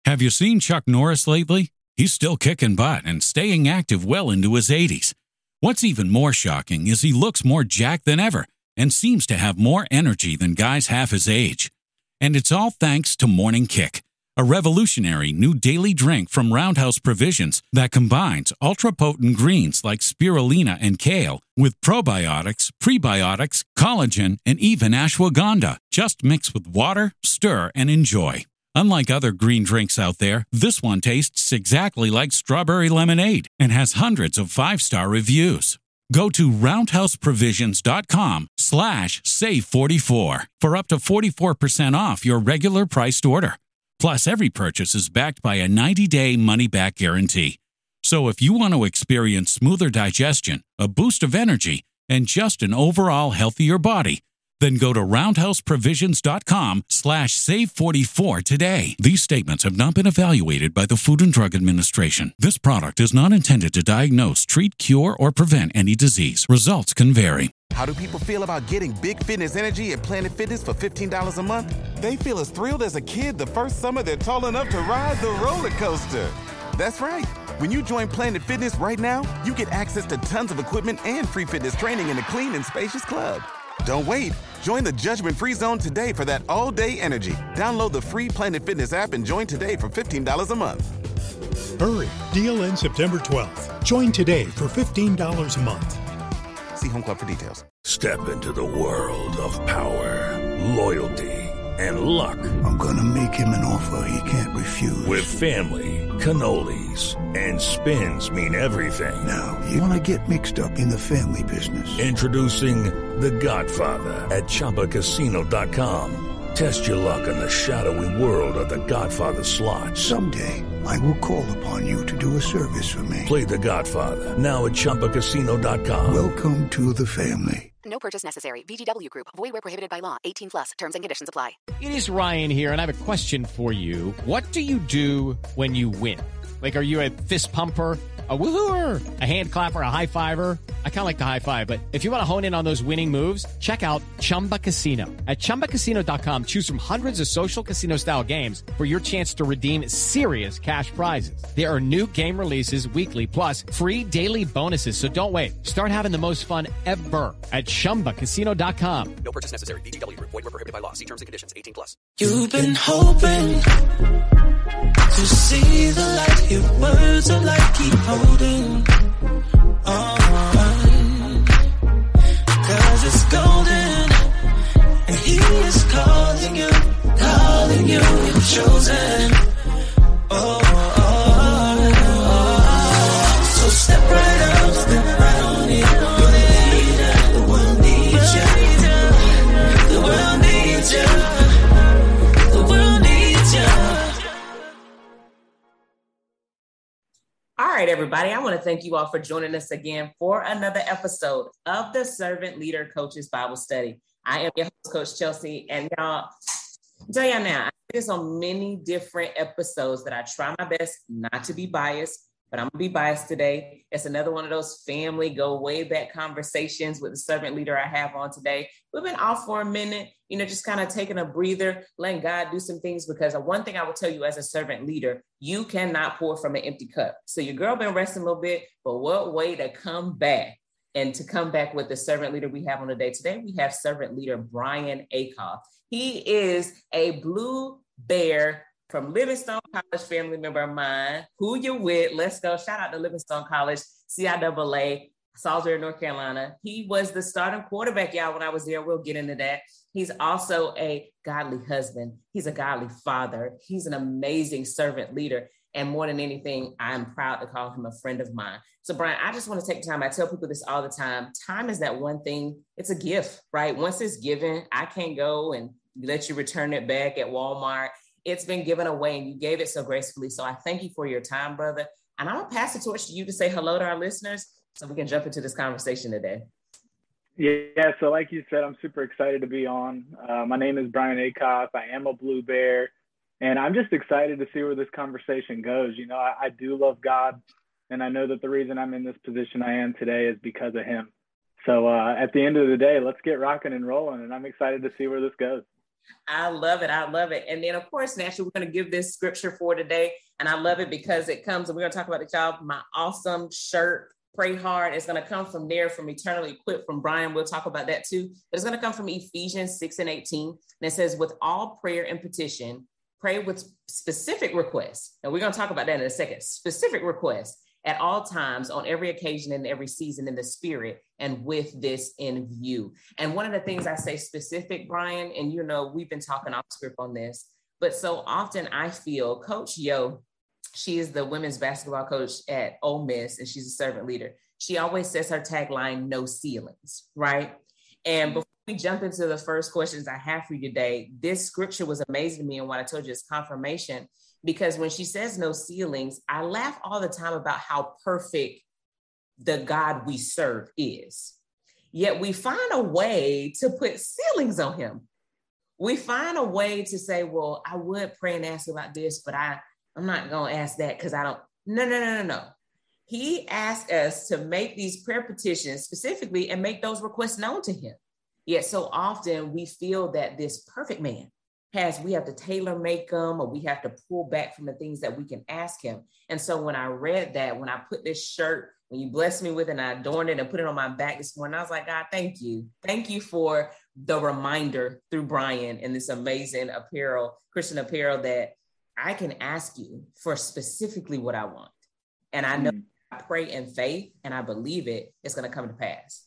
Have you seen Chuck Norris lately? He's still kicking butt and staying active well into his 80s. What's even more shocking is he looks more jacked than ever and seems to have more energy than guys half his age. And it's all thanks to Morning Kick, a revolutionary new daily drink from Roundhouse Provisions that combines ultra-potent greens like spirulina and kale with probiotics, prebiotics, collagen, and even ashwagandha. Just mix with water, stir, and enjoy. Unlike other green drinks out there, this one tastes exactly like strawberry lemonade and has hundreds of 5-star reviews. Go to roundhouseprovisions.com/save44 for up to 44% off your regular priced order. Plus, every purchase is backed by a 90-day money-back guarantee. So if you want to experience smoother digestion, a boost of energy, and just an overall healthier body, then go to roundhouseprovisions.com/save44 today. These statements have not been evaluated by the Food and Drug Administration. This product is not intended to diagnose, treat, cure, or prevent any disease. Results can vary. How do people feel about getting big fitness energy at Planet Fitness for $15 a month? They feel as thrilled as a kid the first summer they're tall enough to ride the roller coaster. That's right. When you join Planet Fitness right now, you get access to tons of equipment and free fitness training in a clean and spacious club. Don't wait. Join the judgment-free zone today for that all-day energy. Download the free Planet Fitness app and join today for $15 a month. Hurry. Deal ends September 12th. Join today for $15 a month. See Home Club for details. Step into the world of power, loyalty, and luck. I'm going to make him an offer he can't refuse. With family, cannolis, and spins mean everything. Now, you want to get mixed up in the family business. Introducing The Godfather at ChumbaCasino.com. Test your luck in the shadowy world of The Godfather slot. Someday, I will call upon you to do a service for me. Play The Godfather now at ChumbaCasino.com. Welcome to the family. No purchase necessary. VGW Group. Void where prohibited by law. 18 plus. Terms and conditions apply. It is Ryan here, and I have a question for you. What do you do when you win? Like, are you a fist pumper, a woohooer, a hand clapper, a high fiver? I kind of like the high five, but if you want to hone in on those winning moves, check out Chumba Casino. At ChumbaCasino.com, choose from hundreds of social casino-style games for your chance to redeem serious cash prizes. There are new game releases weekly, plus free daily bonuses. So don't wait. Start having the most fun ever at ChumbaCasino.com. No purchase necessary. VGW Group. Void where prohibited by law. See terms and conditions. 18 plus. You've been hoping to see the light. Your words of light keep holding on. 'Cause it's golden, and he is calling you, you're chosen. So step right up, step right on in. You're the leader, the world needs you. The world needs you. The world needs you. All right, everybody, I want to thank you all for joining us again for another episode of the Servant Leader Coaches Bible Study. I am your host, Coach Chelsea, and y'all, I'll tell y'all now, I do this on many different episodes that I try my best not to be biased, but I'm going to be biased today. It's another one of those family go way back conversations with the servant leader I have on today. We've been off for a minute, just kind of taking a breather, letting God do some things, because one thing I will tell you as a servant leader, you cannot pour from an empty cup. So your girl been resting a little bit, but what way to come back and to come back with the servant leader we have on the day. Today, we have servant leader Brian Akoff. He is a Blue Bear from Livingstone College, family member of mine. Who you with? Let's go. Shout out to Livingstone College, CIAA, Salisbury, North Carolina. He was the starting quarterback, y'all, when I was there. We'll get into that. He's also a godly husband. He's a godly father. He's an amazing servant leader. And more than anything, I'm proud to call him a friend of mine. So, Brian, I just want to take time. I tell people this all the time. Time is that one thing. It's a gift, right? Once it's given, I can't go and let you return it back at Walmart. It's been given away, and you gave it so gracefully. So I thank you for your time, brother. And I'm going to pass the torch to you to say hello to our listeners so we can jump into this conversation today. Yeah, so like you said, I'm super excited to be on. My name is Brian Akoff. I am a Blue Bear, and I'm just excited to see where this conversation goes. I do love God, and I know that the reason I'm in this position I am today is because of him. So at the end of the day, let's get rocking and rolling, and I'm excited to see where this goes. I love it. I love it. And then, of course, naturally, we're going to give this scripture for today. And I love it because it comes, and we're going to talk about the job, my awesome shirt, Pray Hard. It's going to come from there, from Eternally Equipped, from Brian. We'll talk about that too. But it's going to come from Ephesians 6:18. And it says, with all prayer and petition, pray with specific requests. And we're going to talk about that in a second. Specific requests at all times, on every occasion, in every season, in the spirit, and with this in view. And one of the things I say specific, Brian, and you know, we've been talking off script on this, but so often I feel Coach Yo, she is the women's basketball coach at Ole Miss, and she's a servant leader. She always says her tagline, no ceilings, right? And before we jump into the first questions I have for you today, this scripture was amazing to me, and what I told you is confirmation, because when she says no ceilings, I laugh all the time about how perfect the God we serve is. Yet we find a way to put ceilings on him. We find a way to say, well, I would pray and ask about this, but I'm not going to ask that because I don't. No. He asked us to make these prayer petitions specifically and make those requests known to him. Yet so often we feel that this perfect man we have to tailor make them, or we have to pull back from the things that we can ask him. And so when I read that, when I put this shirt, when you blessed me with it and I adorned it and put it on my back this morning, I was like, God, thank you. Thank you for the reminder through Brian and this amazing apparel, Christian apparel, that I can ask you for specifically what I want. And I know I pray in faith and I believe it's going to come to pass.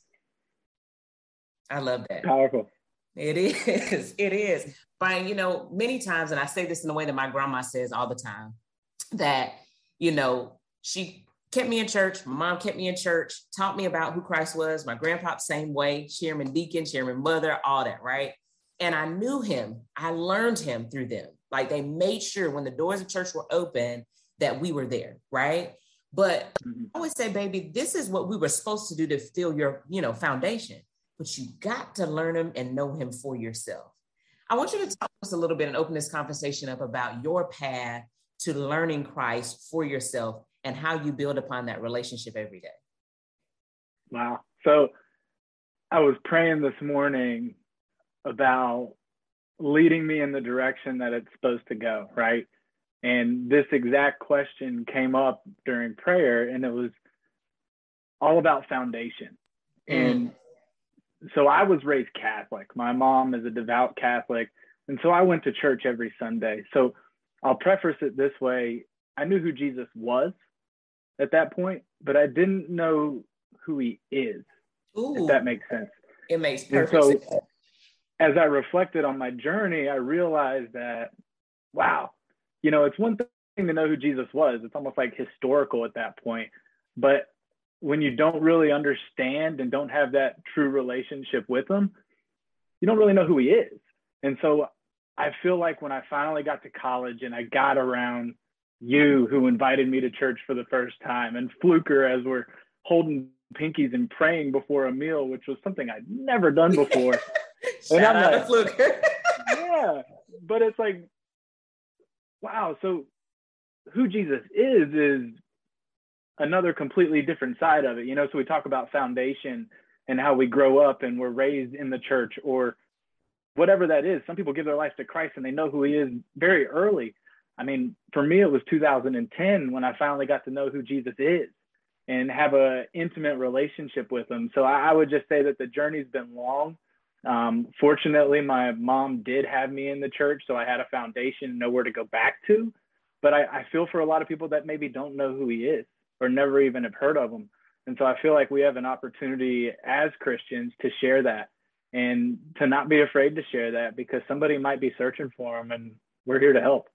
I love that. Powerful. It is. It is. Brian, you know, many times, and I say this in the way that my grandma says all the time, that, you know, she kept me in church. My mom kept me in church, taught me about who Christ was. My grandpa, same way, chairman deacon, chairman mother, all that, right? And I knew him. I learned him through them. Like, they made sure when the doors of church were open that we were there, right? But I always say, baby, this is what we were supposed to do to fill your, you know, foundation. But you got to learn him and know him for yourself. I want you to talk to us a little bit and open this conversation up about your path to learning Christ for yourself and how you build upon that relationship every day. Wow. So I was praying this morning about leading me in the direction that it's supposed to go, right? And this exact question came up during prayer, and it was all about foundation. And so I was raised Catholic. My mom is a devout Catholic. And so I went to church every Sunday. So I'll preface it this way. I knew who Jesus was at that point, but I didn't know who he is, if that makes sense. It makes perfect sense. As I reflected on my journey, I realized that, wow, you know, it's one thing to know who Jesus was. It's almost like historical at that point. But when you don't really understand and don't have that true relationship with him, you don't really know who he is. And so I feel like when I finally got to college and I got around you, who invited me to church for the first time, and Fluker, as we're holding pinkies and praying before a meal, which was something I'd never done before. Shout out to Fluker. Yeah, but it's like, wow, so who Jesus is another completely different side of it, you know? So we talk about foundation and how we grow up and we're raised in the church or whatever that is. Some people give their life to Christ and they know who he is very early. I mean, for me, it was 2010 when I finally got to know who Jesus is and have an intimate relationship with him. So I would just say that the journey's been long. Fortunately, my mom did have me in the church, so I had a foundation, nowhere to go back to. But I feel for a lot of people that maybe don't know who he is or never even have heard of him. And so I feel like we have an opportunity as Christians to share that and to not be afraid to share that, because somebody might be searching for him and we're here to help.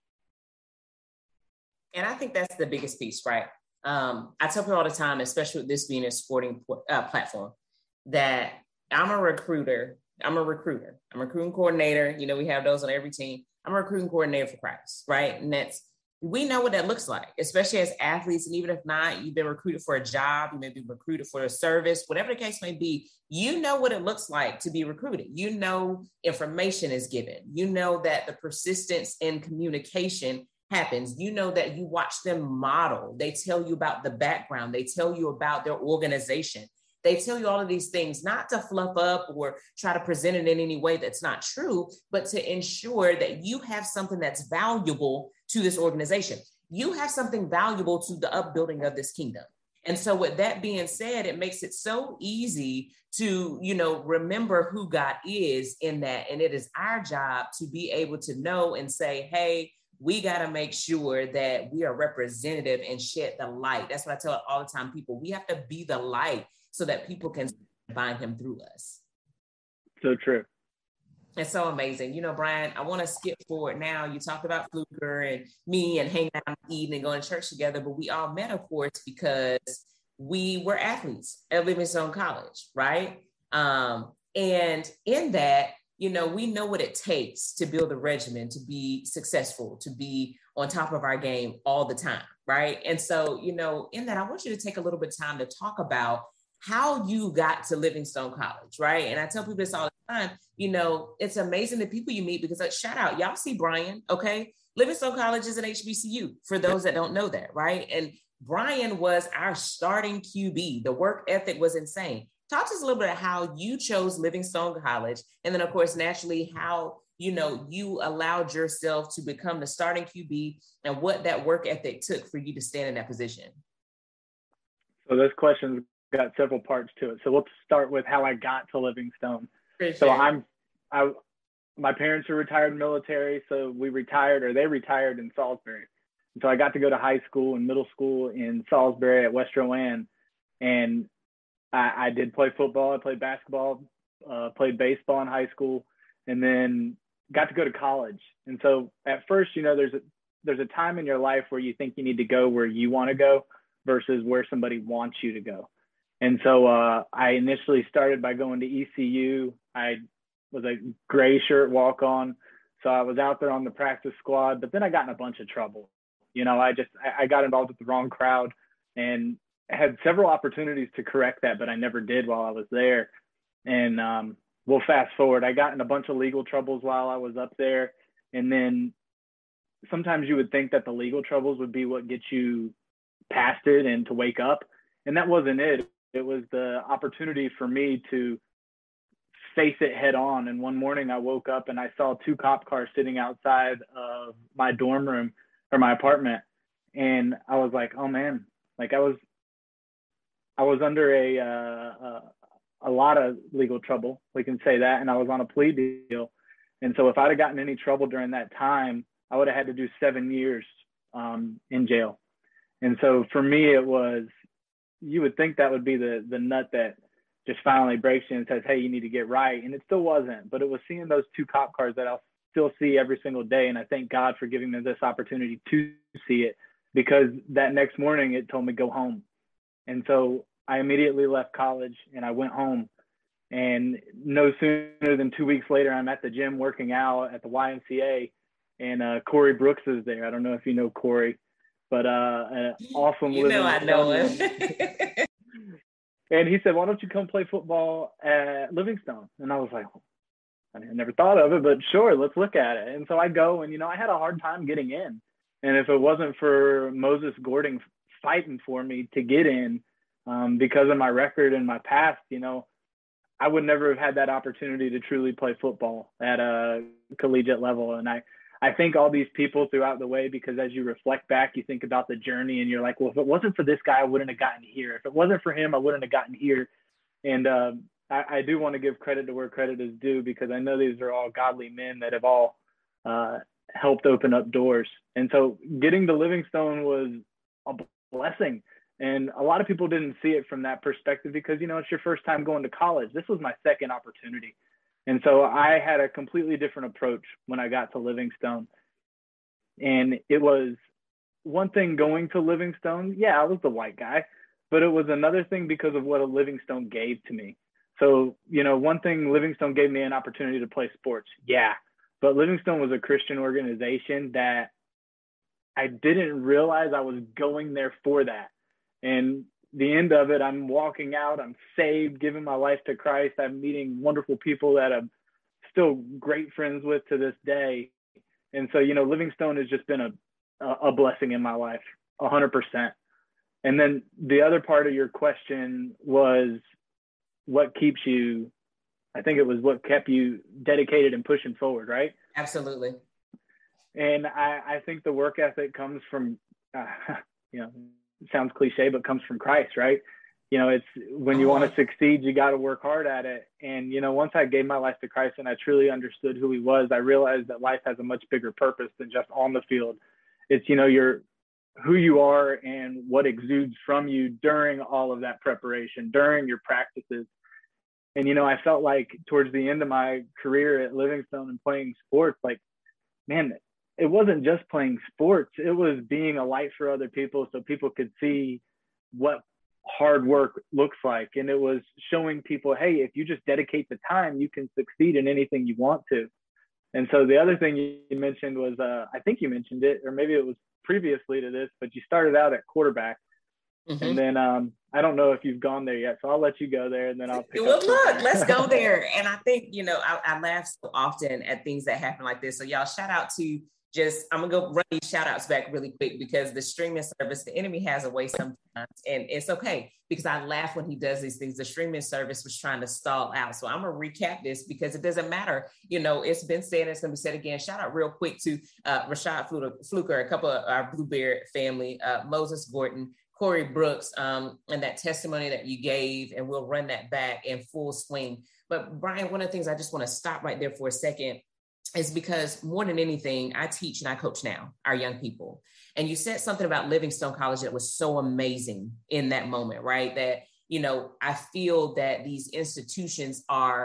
And I think that's the biggest piece, right? I tell people all the time, especially with this being a sporting platform, that I'm a recruiter. I'm a recruiting coordinator. You know, we have those on every team. I'm a recruiting coordinator for Christ, right? And we know what that looks like, especially as athletes. And even if not, you've been recruited for a job, you may be recruited for a service, whatever the case may be, you know what it looks like to be recruited. You know, information is given. You know that the persistence in communication happens. You know that you watch them model. They tell you about the background. They tell you about their organization. They tell you all of these things, not to fluff up or try to present it in any way that's not true, but to ensure that you have something that's valuable to this organization. You have something valuable to the upbuilding of this kingdom. And so with that being said, it makes it so easy to, remember who God is in that. And it is our job to be able to know and say, hey, we got to make sure that we are representative and shed the light. That's what I tell all the time, people. We have to be the light so that people can find him through us. So true. It's so amazing. Brian, I want to skip forward now. You talked about Fluker and me and hanging out, eating and going to church together, but we all met, of course, because we were athletes at Livingstone College, right? And in that, we know what it takes to build a regimen, to be successful, to be on top of our game all the time, right? And so, in that, I want you to take a little bit of time to talk about how you got to Livingstone College, right? And I tell people this all the time, it's amazing the people you meet, because shout out, y'all see Brian, okay? Livingstone College is an HBCU, for those that don't know that, right? And Brian was our starting QB. The work ethic was insane. Talk to us a little bit of how you chose Livingstone College. And then, of course, naturally, how, you allowed yourself to become the starting QB and what that work ethic took for you to stand in that position. So this question's got several parts to it. So let's start with how I got to Livingstone. So my parents are retired military. So they retired in Salisbury. And so I got to go to high school and middle school in Salisbury at West Rowan. And I did play football. I played basketball, played baseball in high school, and then got to go to college. And so at first, there's a time in your life where you think you need to go where you want to go versus where somebody wants you to go. And so I initially started by going to ECU. I was a gray shirt walk-on. So I was out there on the practice squad, but then I got in a bunch of trouble. I got involved with the wrong crowd and had several opportunities to correct that, but I never did while I was there. And we'll fast forward. I got in a bunch of legal troubles while I was up there. And then sometimes you would think that the legal troubles would be what gets you past it and to wake up. And that wasn't it. It was the opportunity for me to face it head on. And one morning I woke up and I saw 2 cop cars sitting outside of my dorm room or my apartment. And I was like, oh man, like I was under a lot of legal trouble, we can say that. And I was on a plea deal. And so if I'd have gotten any trouble during that time, I would have had to do 7 years in jail. And so for me, it was, you would think that would be the nut that just finally breaks you and says, hey, you need to get right. And it still wasn't, but it was seeing those 2 cop cars that I'll still see every single day. And I thank God for giving me this opportunity to see it, because that next morning it told me go home. And so I immediately left college and I went home, and no sooner than 2 weeks later, I'm at the gym working out at the YMCA, and Corey Brooks is there. I don't know if you know Corey, but an awesome. I know him. And he said, why don't you come play football at Livingstone? And I was like, I never thought of it, but sure, let's look at it. And so I go, and, I had a hard time getting in. And if it wasn't for Moses Gordon fighting for me to get in, because of my record and my past, I would never have had that opportunity to truly play football at a collegiate level. And I think all these people throughout the way, because as you reflect back, you think about the journey and you're like, well, if it wasn't for this guy, I wouldn't have gotten here. If it wasn't for him, I wouldn't have gotten here. And I do want to give credit to where credit is due, because I know these are all godly men that have all helped open up doors. And so getting to Livingstone was a blessing. And a lot of people didn't see it from that perspective because, it's your first time going to college. This was my second opportunity. And so I had a completely different approach when I got to Livingstone. And it was one thing going to Livingstone. Yeah, I was the white guy, but it was another thing because of what a Livingstone gave to me. So, one thing, Livingstone gave me an opportunity to play sports. Yeah, but Livingstone was a Christian organization that I didn't realize I was going there for that. And the end of it, I'm walking out, I'm saved, giving my life to Christ. I'm meeting wonderful people that I'm still great friends with to this day. And so, Livingstone has just been a blessing in my life, 100%. And then the other part of your question was what keeps you, I think it was what kept you dedicated and pushing forward, right? Absolutely. And I think the work ethic comes from, you know, it sounds cliche, but comes from Christ, right? You know, it's when you want to succeed, you got to work hard at it. And, you know, once I gave my life to Christ and I truly understood who he was, I realized that life has a much bigger purpose than just on the field. It's, you know, who you are and what exudes from you during all of that preparation, during your practices. And, you know, I felt like towards the end of my career at Livingstone and playing sports, like, man, it wasn't just playing sports. It was being a light for other people so people could see what hard work looks like. And it was showing people, hey, if you just dedicate the time, you can succeed in anything you want to. And so the other thing you mentioned was, I think you mentioned it, or maybe it was previously to this, but you started out at quarterback. Mm-hmm. And then I don't know if you've gone there yet, so I'll let you go there and then I'll pick up. Look, let's go there. And I think, you know, I laugh so often at things that happen like this. So y'all, shout out to I'm going to go run these shout outs back really quick, because the streaming service, the enemy has a way sometimes, and it's okay because I laugh when he does these things. The streaming service was trying to stall out. So I'm going to recap this because it doesn't matter. You know, it's been said, it's going to be said again. Shout out real quick to Rashad Fluker, a couple of our Blueberry family, Moses Gordon, Corey Brooks, and that testimony that you gave, and we'll run that back in full swing. But Brian, one of the things I just want to stop right there for a second is because more than anything, I teach and I coach now our young people. And you said something about Livingstone College that was so amazing in that moment, right? That, you know, I feel that these institutions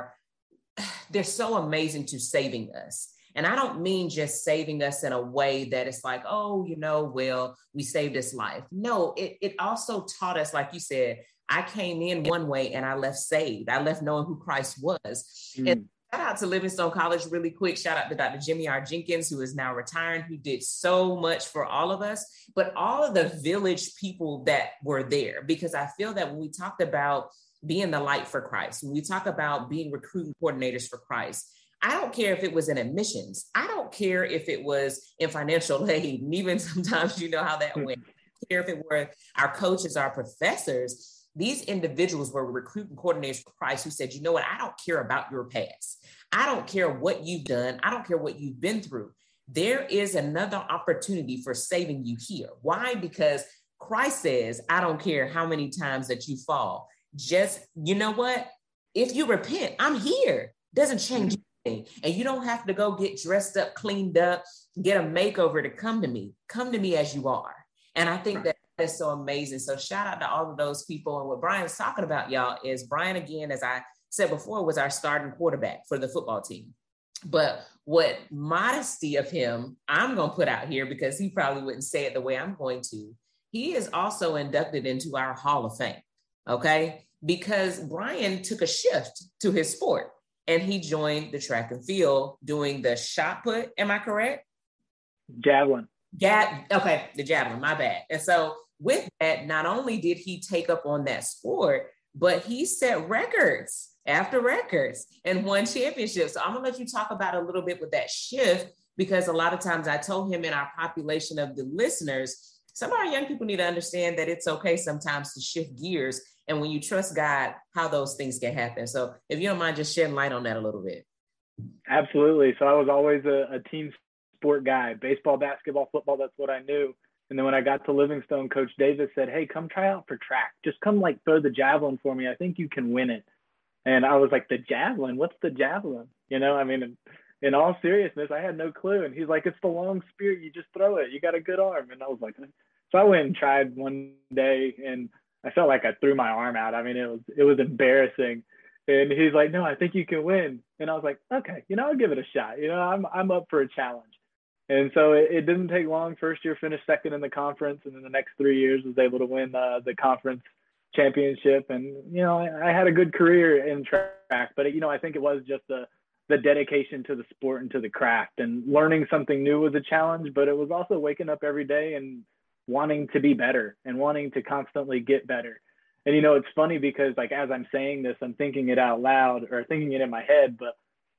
they're so amazing to saving us. And I don't mean just saving us in a way that it's like, oh, you know, well, we saved his life. No, it also taught us, like you said, I came in one way and I left saved. I left knowing who Christ was. And shout out to Livingstone College really quick. Shout out to Dr. Jimmy R. Jenkins, who is now retiring, who did so much for all of us, but all of the village people that were there, because I feel that when we talked about being the light for Christ, when we talk about being recruiting coordinators for Christ, I don't care if it was in admissions. I don't care if it was in financial aid. And even sometimes, you know how that went. I don't care if it were our coaches, our professors. These individuals were recruiting coordinators for Christ who said, you know what? I don't care about your past. I don't care what you've done. I don't care what you've been through. There is another opportunity for saving you here. Why? Because Christ says, I don't care how many times that you fall. Just, you know what? If you repent, I'm here. Doesn't change anything. And you don't have to go get dressed up, cleaned up, get a makeover to come to me. Come to me as you are. And I think that is so amazing. So shout out to all of those people. And what Brian's talking about, y'all, is Brian, again, as I said before, was our starting quarterback for the football team. But what modesty of him, I'm going to put out here because he probably wouldn't say it the way I'm going to. He is also inducted into our Hall of Fame. Okay. Because Brian took a shift to his sport and he joined the track and field doing the shot put. Am I correct? Javelin. Okay, the javelin, my bad. And so with that, not only did he take up on that sport, but he set records after records and won championships. So I'm gonna let you talk about a little bit with that shift, because a lot of times I told him in our population of the listeners, some of our young people need to understand that it's okay sometimes to shift gears. And when you trust God, how those things can happen. So if you don't mind just shedding light on that a little bit. Absolutely. So I was always a team sport guy, baseball, basketball, football. That's what I knew. And then when I got to Livingstone, Coach Davis said, hey, come try out for track. Just come throw the javelin for me. I think you can win it. And I was like, the javelin? What's the javelin? You know, I mean, in all seriousness, I had no clue. And he's like, it's the long spear. You just throw it. You got a good arm. And I was like, so I went and tried one day and I felt like I threw my arm out. I mean, it was embarrassing. And he's like, no, I think you can win. And I was like, okay, I'll give it a shot. I'm up for a challenge. And so it didn't take long. First year, finished second in the conference. And then the next 3 years was able to win the conference championship. And, I had a good career in track, but, I think it was just the dedication to the sport and to the craft, and learning something new was a challenge, but it was also waking up every day and wanting to be better and wanting to constantly get better. And, it's funny because as I'm saying this, I'm thinking it out loud or thinking it in my head, but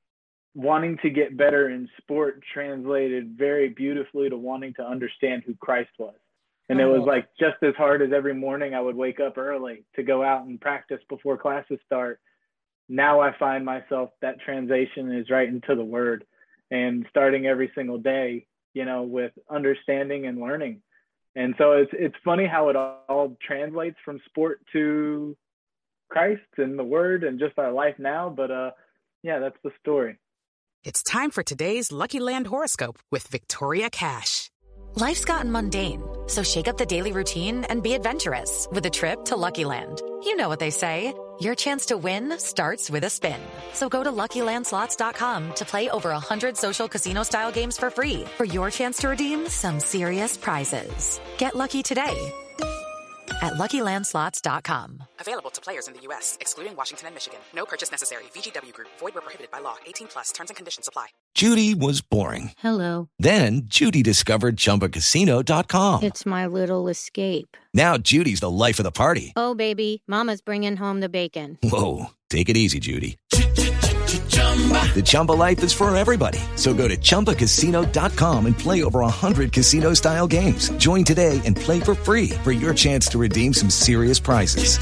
wanting to get better in sport translated very beautifully to wanting to understand who Christ was. And it was just as hard as every morning I would wake up early to go out and practice before classes start. now I find myself, that transition is right into the word and starting every single day, with understanding and learning. And so it's funny how it all translates from sport to Christ and the word and just our life now. But yeah, that's the story. It's time for today's Lucky Land horoscope with Victoria Cash. Life's gotten mundane, so shake up the daily routine and be adventurous with a trip to Lucky Land. You know what they say, your chance to win starts with a spin. So go to LuckyLandSlots.com to play over 100 social casino-style games for free for your chance to redeem some serious prizes. Get lucky today at LuckyLandSlots.com. Available to players in the U.S., excluding Washington and Michigan. No purchase necessary. VGW Group. Void where prohibited by law. 18 plus. Terms and conditions apply. Judy was boring. Hello. Then Judy discovered ChumbaCasino.com. It's my little escape. Now Judy's the life of the party. Oh, baby, mama's bringing home the bacon. Whoa, take it easy, Judy. The Chumba life is for everybody. So go to ChumbaCasino.com and play over 100 casino-style games. Join today and play for free for your chance to redeem some serious prizes.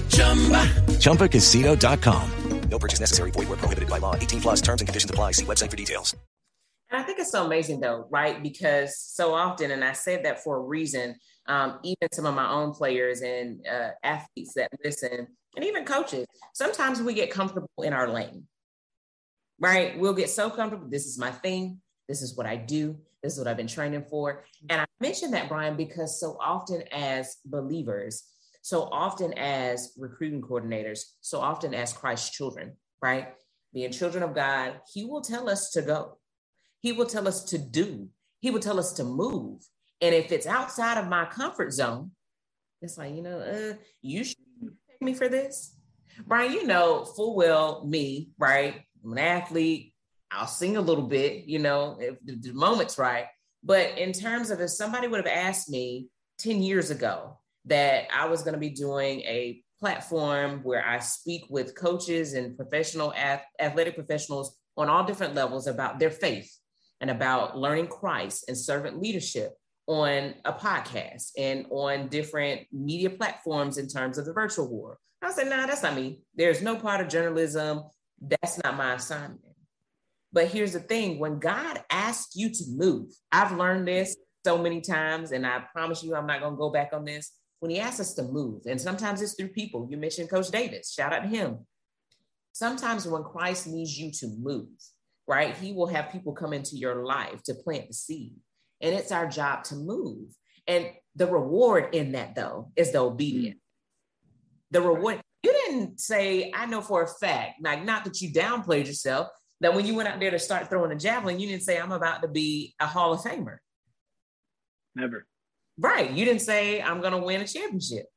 ChumbaCasino.com. No purchase necessary. Void where prohibited by law. 18 plus terms and conditions apply. See website for details. And I think it's so amazing though, right? Because so often, and I said that for a reason, even some of my own players and athletes that listen, and even coaches, sometimes we get comfortable in our lane. Right? We'll get so comfortable. This is my thing. This is what I do. This is what I've been training for. And I mentioned that, Brian, because so often as believers, so often as recruiting coordinators, so often as Christ's children, right? Being children of God, he will tell us to go. He will tell us to do. He will tell us to move. And if it's outside of my comfort zone, it's like, you should take me for this. Brian, full well me, right? I'm an athlete. I'll sing a little bit, if the moment's right. But in terms of if somebody would have asked me 10 years ago that I was going to be doing a platform where I speak with coaches and professional athletic professionals on all different levels about their faith and about learning Christ and servant leadership on a podcast and on different media platforms in terms of the virtual world, I said, nah, that's not me. There's no part of journalism. That's not my assignment. But here's the thing. When God asks you to move, I've learned this so many times, and I promise you I'm not going to go back on this. When he asks us to move, and sometimes it's through people. You mentioned Coach Davis. Shout out to him. Sometimes when Christ needs you to move, right, he will have people come into your life to plant the seed. And it's our job to move. And the reward in that, though, is the obedience. The reward. You didn't say, I know for a fact, like, not that you downplayed yourself, that when you went out there to start throwing a javelin, you didn't say, I'm about to be a Hall of Famer. Never. Right. You didn't say, I'm going to win a championship.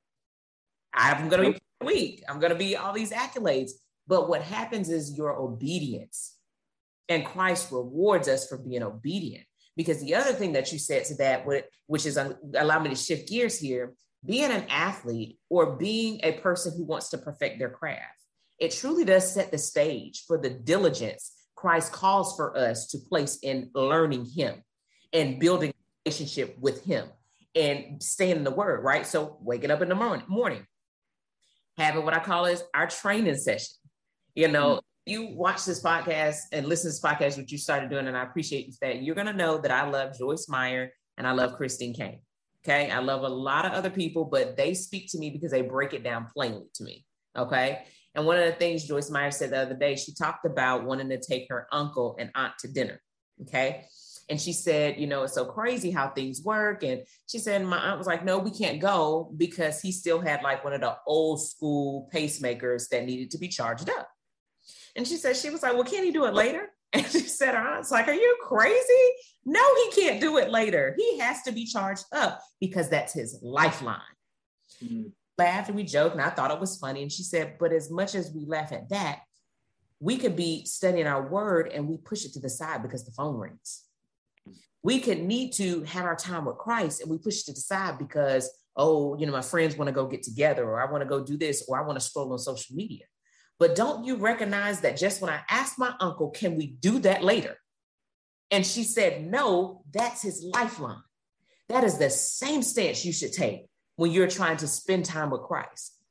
I'm going to be weak. I'm going to be all these accolades. But what happens is your obedience. And Christ rewards us for being obedient. Because the other thing that you said to that, which is allow me to shift gears here, being an athlete or being a person who wants to perfect their craft, it truly does set the stage for the diligence Christ calls for us to place in learning him and building a relationship with him and staying in the word, right? So waking up in the morning, having what I call is our training session. You watch this podcast and listen to this podcast, which you started doing, and I appreciate you for that. You're going to know that I love Joyce Meyer and I love Christine Kane. Okay. I love a lot of other people, but they speak to me because they break it down plainly to me. Okay. And one of the things Joyce Meyer said the other day, she talked about wanting to take her uncle and aunt to dinner. Okay. And she said, it's so crazy how things work. And she said, my aunt was like, no, we can't go because he still had like one of the old school pacemakers that needed to be charged up. And she was like, well, can he do it later? And she said, her aunt's like, are you crazy? No, he can't do it later. He has to be charged up because that's his lifeline. Mm-hmm. Laughed and we joked and I thought it was funny. And she said, but as much as we laugh at that, we could be studying our word and we push it to the side because the phone rings. We could need to have our time with Christ and we push it to the side because, my friends want to go get together, or I want to go do this, or I want to scroll on social media. But don't you recognize that just when I asked my uncle, can we do that later? And she said, no, that's his lifeline. That is the same stance you should take when you're trying to spend time with Christ.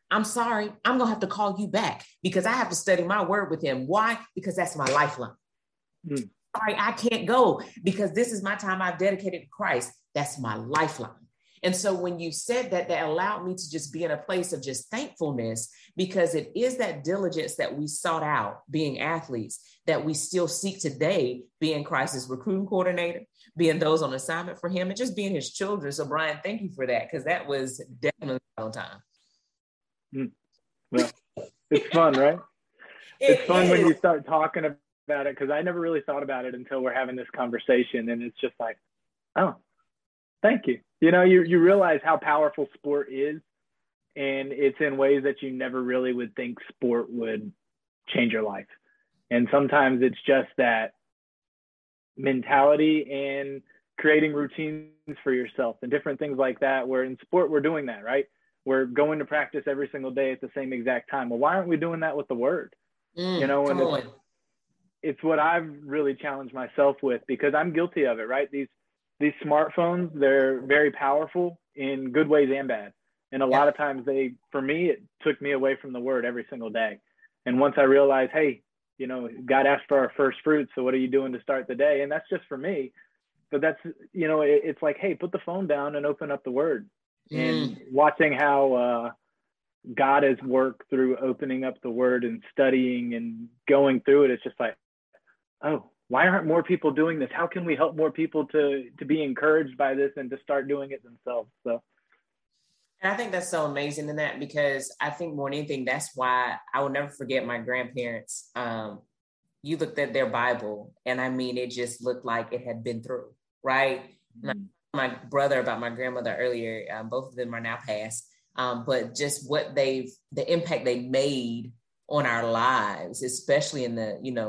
I'm sorry, I'm going to have to call you back because I have to study my word with him. Why? Because that's my lifeline. Sorry, I can't go because this is my time I've dedicated to Christ. That's my lifeline. And so when you said that, that allowed me to just be in a place of just thankfulness, because it is that diligence that we sought out being athletes that we still seek today, being Christ's recruiting coordinator, being those on assignment for him, and just being his children. So Brian, thank you for that, because that was definitely on time. Well, it's fun, right? It's fun when you start talking about it, because I never really thought about it until we're having this conversation, and it's just like, oh, thank you. You know, you realize how powerful sport is, and it's in ways that you never really would think sport would change your life. And sometimes it's just that mentality and creating routines for yourself and different things like that, where in sport we're doing that, right? We're going to practice every single day at the same exact time. Well, why aren't we doing that with the word? You know, and it's what I've really challenged myself with, because I'm guilty of it, right? These smartphones, they're very powerful in good ways and bad. And a lot of times for me, it took me away from the word every single day. And once I realized, hey, you know, God asked for our first fruits. So what are you doing to start the day? And that's just for me. But that's, you know, it's like, hey, put the phone down and open up the word. And watching how God has worked through opening up the word and studying and going through it, it's just like, oh, why aren't more people doing this? How can we help more people to be encouraged by this and to start doing it themselves? So, and I think that's so amazing in that, because I think more than anything, that's why I will never forget my grandparents. You looked at their Bible, and I mean, it just looked like it had been through, right? My brother about my grandmother earlier, both of them are now passed, but just the impact they made on our lives, especially in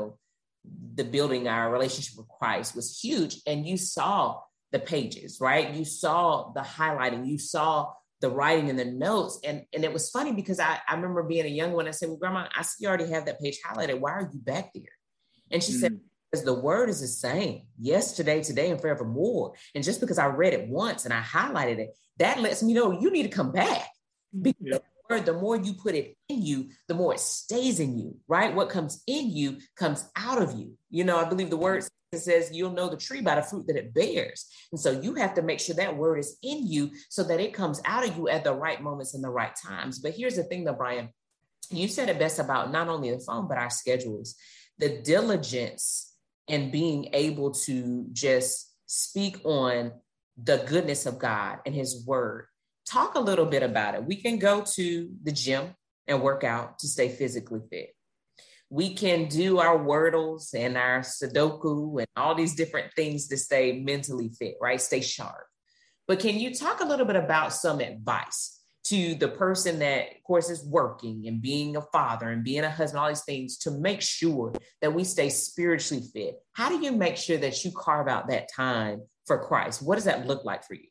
the building our relationship with Christ, was huge. And you saw the pages, right? You saw the highlighting, you saw the writing and the notes. And it was funny because I remember being a young one. I said, well, Grandma, I see you already have that page highlighted. Why are you back there? And she said, because the word is the same, yesterday, today, and forevermore. And just because I read it once and I highlighted it, that lets me know you need to come back. Because the more you put it in you, the more it stays in you, right? What comes in you comes out of you. You know, I believe the word says you'll know the tree by the fruit that it bears. And so you have to make sure that word is in you so that it comes out of you at the right moments and the right times. But here's the thing though, Brian, you said it best about not only the phone, but our schedules, the diligence and being able to just speak on the goodness of God and his word. Talk a little bit about it. We can go to the gym and work out to stay physically fit. We can do our Wordles and our Sudoku and all these different things to stay mentally fit, right? Stay sharp. But can you talk a little bit about some advice to the person that, of course, is working and being a father and being a husband, all these things, to make sure that we stay spiritually fit? How do you make sure that you carve out that time for Christ? What does that look like for you?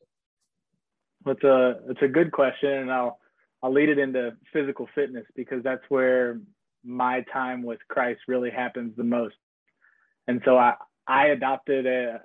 It's a good question, and I'll lead it into physical fitness, because that's where my time with Christ really happens the most. And so I adopted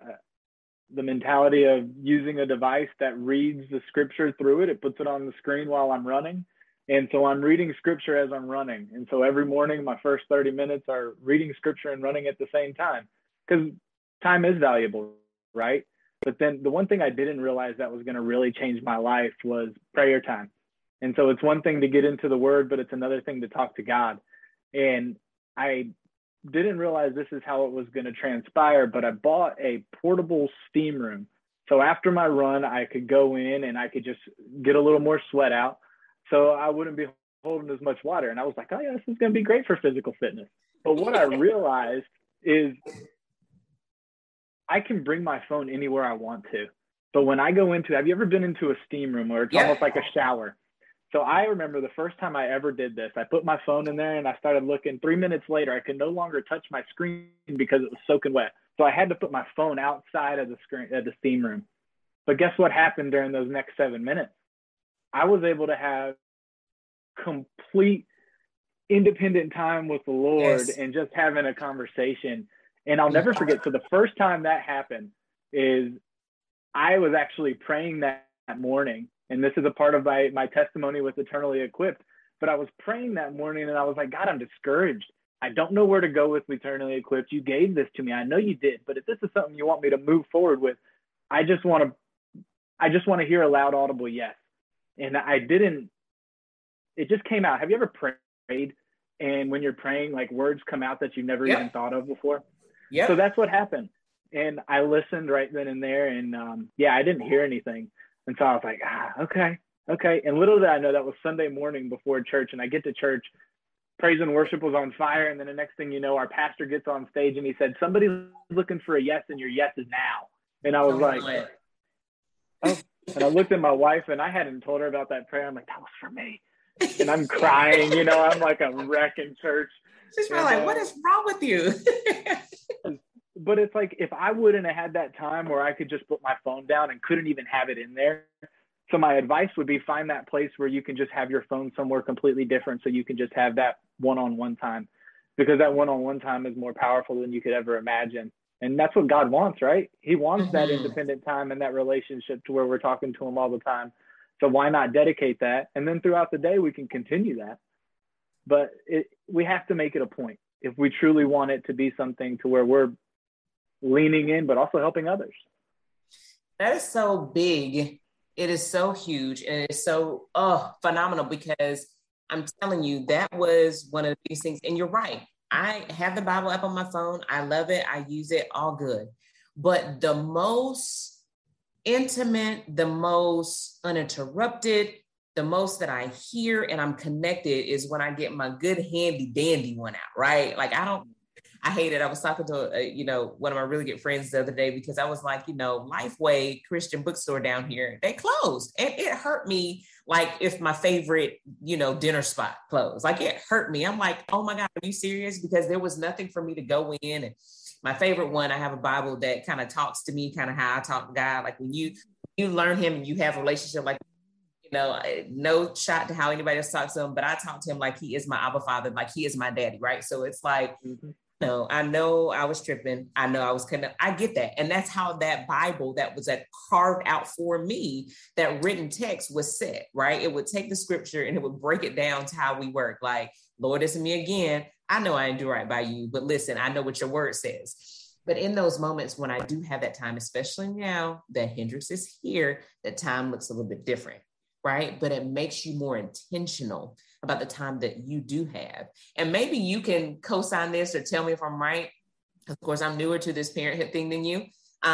the mentality of using a device that reads the scripture through it. It puts it on the screen while I'm running. And so I'm reading scripture as I'm running. And so every morning, my first 30 minutes are reading scripture and running at the same time, because time is valuable, right? But then the one thing I didn't realize that was going to really change my life was prayer time. And so it's one thing to get into the word, but it's another thing to talk to God. And I didn't realize this is how it was going to transpire, but I bought a portable steam room. So after my run, I could go in and I could just get a little more sweat out, so I wouldn't be holding as much water. And I was like, oh yeah, this is going to be great for physical fitness. But what I realized is I can bring my phone anywhere I want to. But when I go into, have you ever been into a steam room where it's almost like a shower? So I remember the first time I ever did this, I put my phone in there and I started looking. 3 minutes later, I could no longer touch my screen because it was soaking wet. So I had to put my phone outside of the screen at the steam room. But guess what happened during those next 7 minutes? I was able to have complete independent time with the Lord and just having a conversation. And I'll never forget. So the first time that happened is I was actually praying that morning. And this is a part of my testimony with Eternally Equipped. But I was praying that morning and I was like, God, I'm discouraged. I don't know where to go with Eternally Equipped. You gave this to me. I know you did, but if this is something you want me to move forward with, I just want to hear a loud, audible yes. And it just came out. Have you ever prayed? And when you're praying, like words come out that you never even thought of before? Yeah. So that's what happened. And I listened right then and there. And I didn't hear anything. And so I was like, okay. And little did I know that was Sunday morning before church. And I get to church, praise and worship was on fire. And then the next thing you know, our pastor gets on stage and he said, somebody's looking for a yes, and your yes is now. And I was like, oh. And I looked at my wife and I hadn't told her about that prayer. I'm like, that was for me. And I'm crying, I'm like a wreck in church. She's probably like, what is wrong with you? But it's like, if I wouldn't have had that time where I could just put my phone down and couldn't even have it in there. So my advice would be find that place where you can just have your phone somewhere completely different so you can just have that one-on-one time, because that one-on-one time is more powerful than you could ever imagine. And that's what God wants, right? He wants that independent time and that relationship to where we're talking to him all the time. So why not dedicate that? And then throughout the day, we can continue that. But we have to make it a point if we truly want it to be something to where we're leaning in, but also helping others. That is so big. It is so huge. And it's so phenomenal, because I'm telling you, that was one of these things. And you're right. I have the Bible app on my phone. I love it. I use it, all good. But the most intimate, the most uninterrupted, the most that I hear and I'm connected is when I get my good handy dandy one out, right? Like I hate it. I was talking to, one of my really good friends the other day, because I was like, Lifeway Christian bookstore down here, they closed. And it hurt me. Like if my favorite, dinner spot closed, like it hurt me. I'm like, oh my God, are you serious? Because there was nothing for me to go in. And my favorite one, I have a Bible that kind of talks to me, kind of how I talk to God. Like when you learn him and you have a relationship, like, no shot to how anybody else talks to him, but I talk to him like he is my Abba Father, like he is my daddy, right? So it's like, no, I know I was tripping. I know I was I get that. And that's how that Bible that was carved out for me, that written text was set, right? It would take the scripture and it would break it down to how we work. Like, Lord, this is me again. I know I didn't do right by you, but listen, I know what your word says. But in those moments when I do have that time, especially now that Hendrix is here, the time looks a little bit different, right? But it makes you more intentional about the time that you do have. And maybe you can co-sign this or tell me if I'm right. Of course, I'm newer to this parenthood thing than you.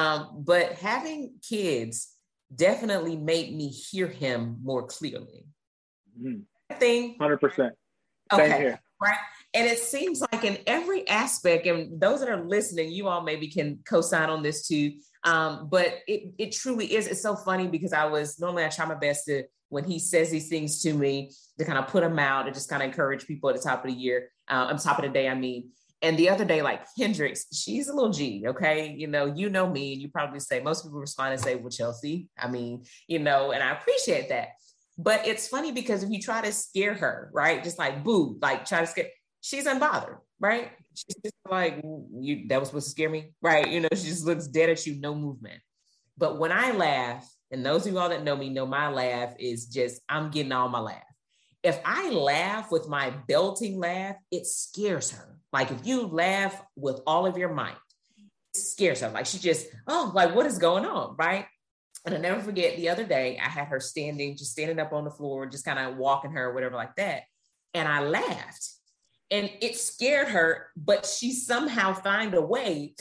But having kids definitely made me hear him more clearly. Mm-hmm. Thing. 100%. Okay. Same here. Right. And it seems like in every aspect, and those that are listening, you all maybe can co-sign on this too. But it truly is. It's so funny because I try my best to, when he says these things to me, to kind of put them out and just kind of encourage people at the top of the year, top of the day, I mean. And the other day, like Hendrix, she's a little G, okay? You know me, and you probably say, most people respond and say, well, Chelsea, I mean, and I appreciate that. But it's funny because if you try to scare her, right? Just like, boo, like try to scare, she's unbothered, right? She's just like, that was supposed to scare me, right? She just looks dead at you, no movement. But when I laugh, and those of you all that know me know my laugh is just, I'm getting all my laugh. If I laugh with my belting laugh, it scares her. Like if you laugh with all of your might, it scares her. Like she just, like what is going on, right? And I'll never forget the other day, I had her standing up on the floor, just kind of walking her or whatever like that. And I laughed and it scared her, but she somehow found a way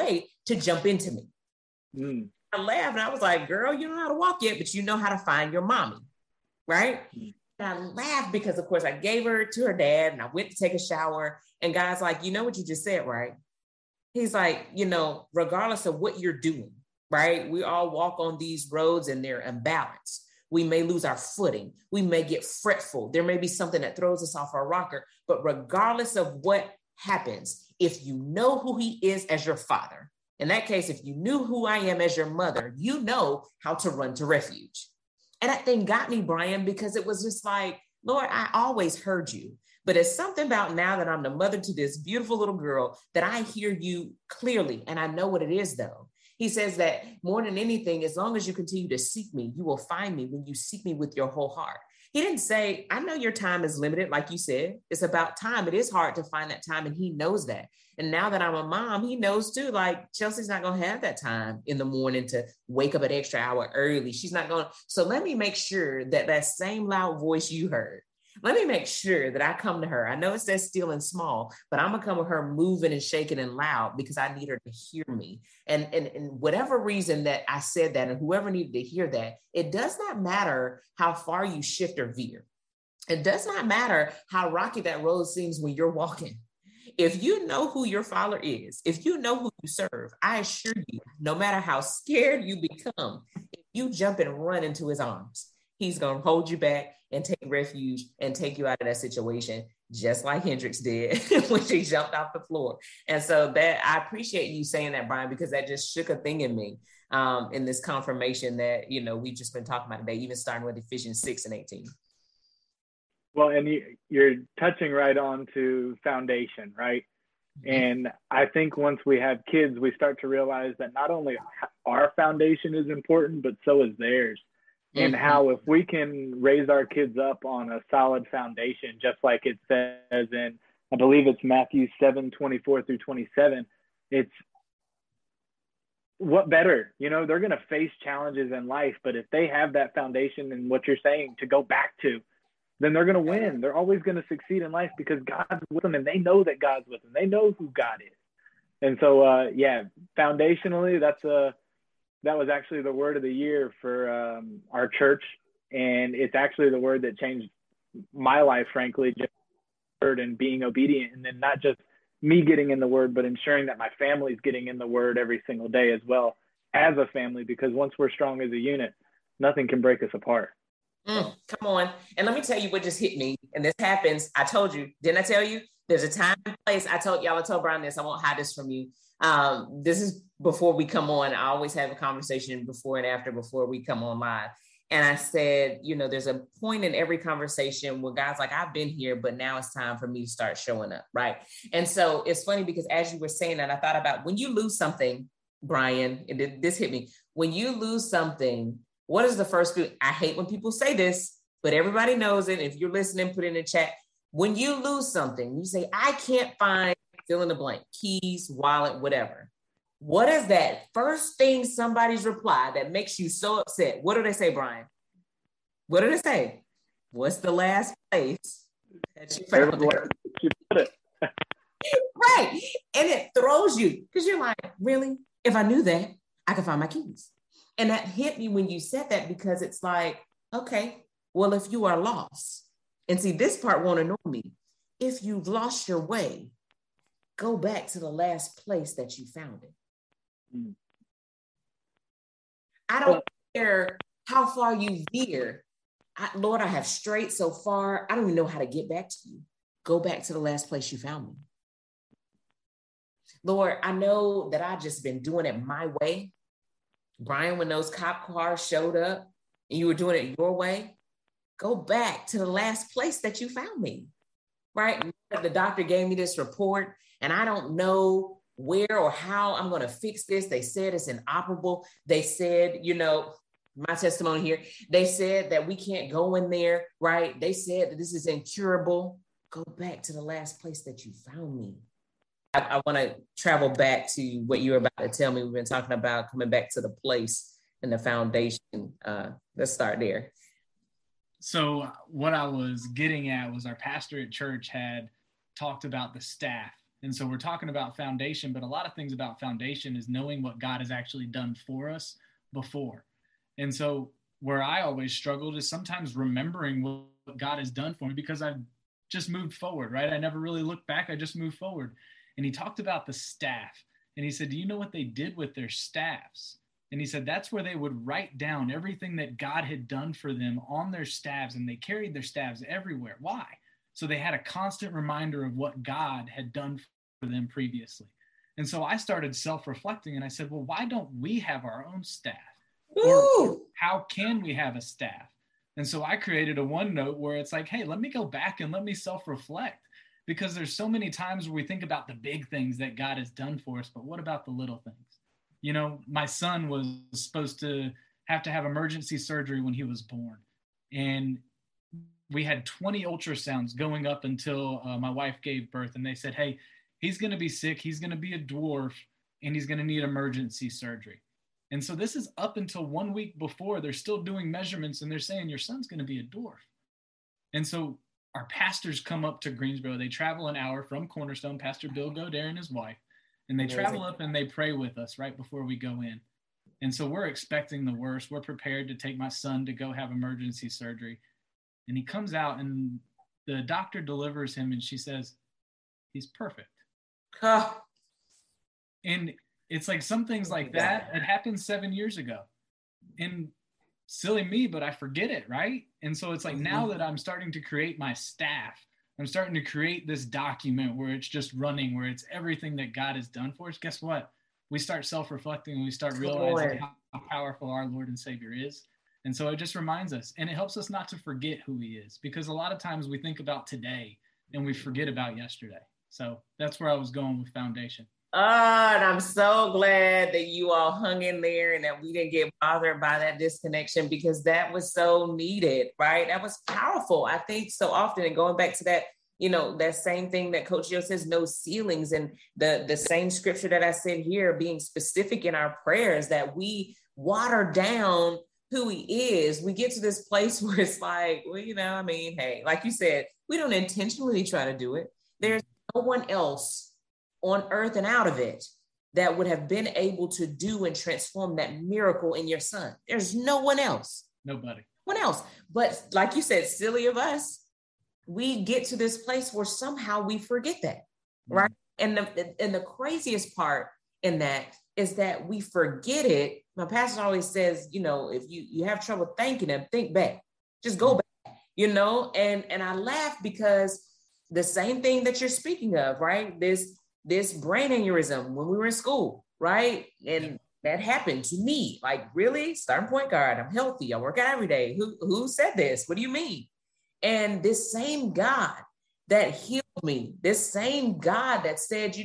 to jump into me. Mm. I laughed and I was like, girl, you don't know how to walk yet, but you know how to find your mommy, right? Mm. And I laughed because, of course, I gave her to her dad and I went to take a shower. And God's like, you know what you just said, right? He's like, regardless of what you're doing, right? We all walk on these roads and they're imbalanced. We may lose our footing. We may get fretful. There may be something that throws us off our rocker. But regardless of what happens, if you know who he is as your father, in that case, if you knew who I am as your mother, you know how to run to refuge. And that thing got me, Brian, because it was just like, Lord, I always heard you. But it's something about now that I'm the mother to this beautiful little girl that I hear you clearly. And I know what it is, though. He says that more than anything, as long as you continue to seek me, you will find me when you seek me with your whole heart. He didn't say, I know your time is limited, like you said. It's about time. It is hard to find that time, and he knows that. And now that I'm a mom, he knows too, like Chelsea's not going to have that time in the morning to wake up an extra hour early. She's not going to. So let me make sure that that same loud voice you heard, let me make sure that I come to her. I know it says still and small, but I'm going to come with her moving and shaking and loud because I need her to hear me. And whatever reason that I said that, and whoever needed to hear that, it does not matter how far you shift or veer. It does not matter how rocky that road seems when you're walking. If you know who your Father is, if you know who you serve, I assure you, no matter how scared you become, if you jump and run into his arms, he's going to hold you back and take refuge and take you out of that situation, just like Hendrix did when she jumped off the floor. And so that I appreciate you saying that, Brian, because that just shook a thing in me in this confirmation that, you know, we've just been talking about today, even starting with Ephesians 6:18. Well, and you're touching right on to foundation, right? And I think once we have kids, we start to realize that not only our foundation is important, but so is theirs. And how if we can raise our kids up on a solid foundation, just like it says in, I believe it's Matthew 7:24-27, it's what better? You know, they're going to face challenges in life, but if they have that foundation and what you're saying to go back to, then they're going to win. They're always going to succeed in life because God's with them and they know that God's with them. They know who God is. And so, foundationally, that was actually the word of the year for our church. And it's actually the word that changed my life, frankly, just word and being obedient. And then not just me getting in the word, but ensuring that my family's getting in the word every single day as well as a family, because once we're strong as a unit, nothing can break us apart. Come on. And let me tell you what just hit me. And this happens. I told you, didn't I tell you? There's a time and place. I told Brian this. I won't hide this from you. This is before we come on. I always have a conversation before and after, before we come on live. And I said, you know, there's a point in every conversation where God's like, I've been here, but now it's time for me to start showing up. Right. And so it's funny because as you were saying that, I thought about when you lose something, Brian, this hit me. When you lose something, what is the first thing? I hate when people say this, but everybody knows it. If you're listening, put it in the chat. When you lose something, you say, I can't find fill in the blank, keys, wallet, whatever. What is that first thing somebody's reply that makes you so upset? What do they say, Brian? What do they say? What's the last place that you found it? Right. And it throws you because you're like, really? If I knew that, I could find my keys. And that hit me when you said that, because it's like, okay, well, if you are lost, and see, this part won't annoy me. If you've lost your way, go back to the last place that you found it. I don't care how far you veer. Lord, I have strayed so far. I don't even know how to get back to you. Go back to the last place you found me. Lord, I know that I've just been doing it my way. Brian, when those cop cars showed up and you were doing it your way, go back to the last place that you found me, right? The doctor gave me this report and I don't know where or how I'm going to fix this. They said it's inoperable. They said, you know, my testimony here, they said that we can't go in there, right? They said that this is incurable. Go back to the last place that you found me. I want to travel back to what you were about to tell me. We've been talking about coming back to the place and the foundation. Let's start there. So what I was getting at was our pastor at church had talked about the staff. And so we're talking about foundation, but a lot of things about foundation is knowing what God has actually done for us before. And so where I always struggled is sometimes remembering what God has done for me because I've just moved forward, right? I never really looked back. I just moved forward. And he talked about the staff. And he said, do you know what they did with their staffs? And he said, that's where they would write down everything that God had done for them on their staffs. And they carried their staffs everywhere. Why? So they had a constant reminder of what God had done for them previously. And so I started self-reflecting and I said, well, why don't we have our own staff? Or how can we have a staff? And so I created a OneNote where it's like, hey, let me go back and let me self-reflect. Because there's so many times where we think about the big things that God has done for us, but what about the little things? my son was supposed to have emergency surgery when he was born. And we had 20 ultrasounds going up until my wife gave birth. And they said, hey, he's going to be sick. He's going to be a dwarf and he's going to need emergency surgery. And so this is up until 1 week before. They're still doing measurements and they're saying your son's going to be a dwarf. And so our pastors come up to Greensboro. They travel an hour from Cornerstone, Pastor Bill Godare and his wife, and they travel up and they pray with us right before we go in. And so we're expecting the worst. We're prepared to take my son to go have emergency surgery. And he comes out and the doctor delivers him and she says, he's perfect. And it's like some things like that. It happened 7 years ago. And silly me, but I forget it, right? And so it's like now that I'm starting to create my staff, I'm starting to create this document where it's just running, where it's everything that God has done for us. Guess what? We start self-reflecting and we start realizing how powerful our Lord and Savior is. And so it just reminds us, and it helps us not to forget who he is, because a lot of times we think about today and we forget about yesterday. So that's where I was going with foundation. And I'm so glad that you all hung in there and that we didn't get bothered by that disconnection, because that was so needed, right? That was powerful. I think so often, and going back to that, that same thing that Coach Joe says, no ceilings, and the same scripture that I said here, being specific in our prayers, that we water down who he is. We get to this place where it's like, well, hey, like you said, we don't intentionally try to do it. There's no one else on earth and out of it that would have been able to do and transform that miracle in your son. There's no one else. Nobody. No one else. But like you said, silly of us, we get to this place where somehow we forget that, right? And the craziest part in that is that we forget it. My pastor always says, if you have trouble thanking him, think back. Just go back, and I laugh because the same thing that you're speaking of, right? This brain aneurysm when we were in school, right? And that happened to me. Like, really? Starting point guard, I'm healthy, I work out every day. Who said this? What do you mean? And this same God that healed me, this same God that said,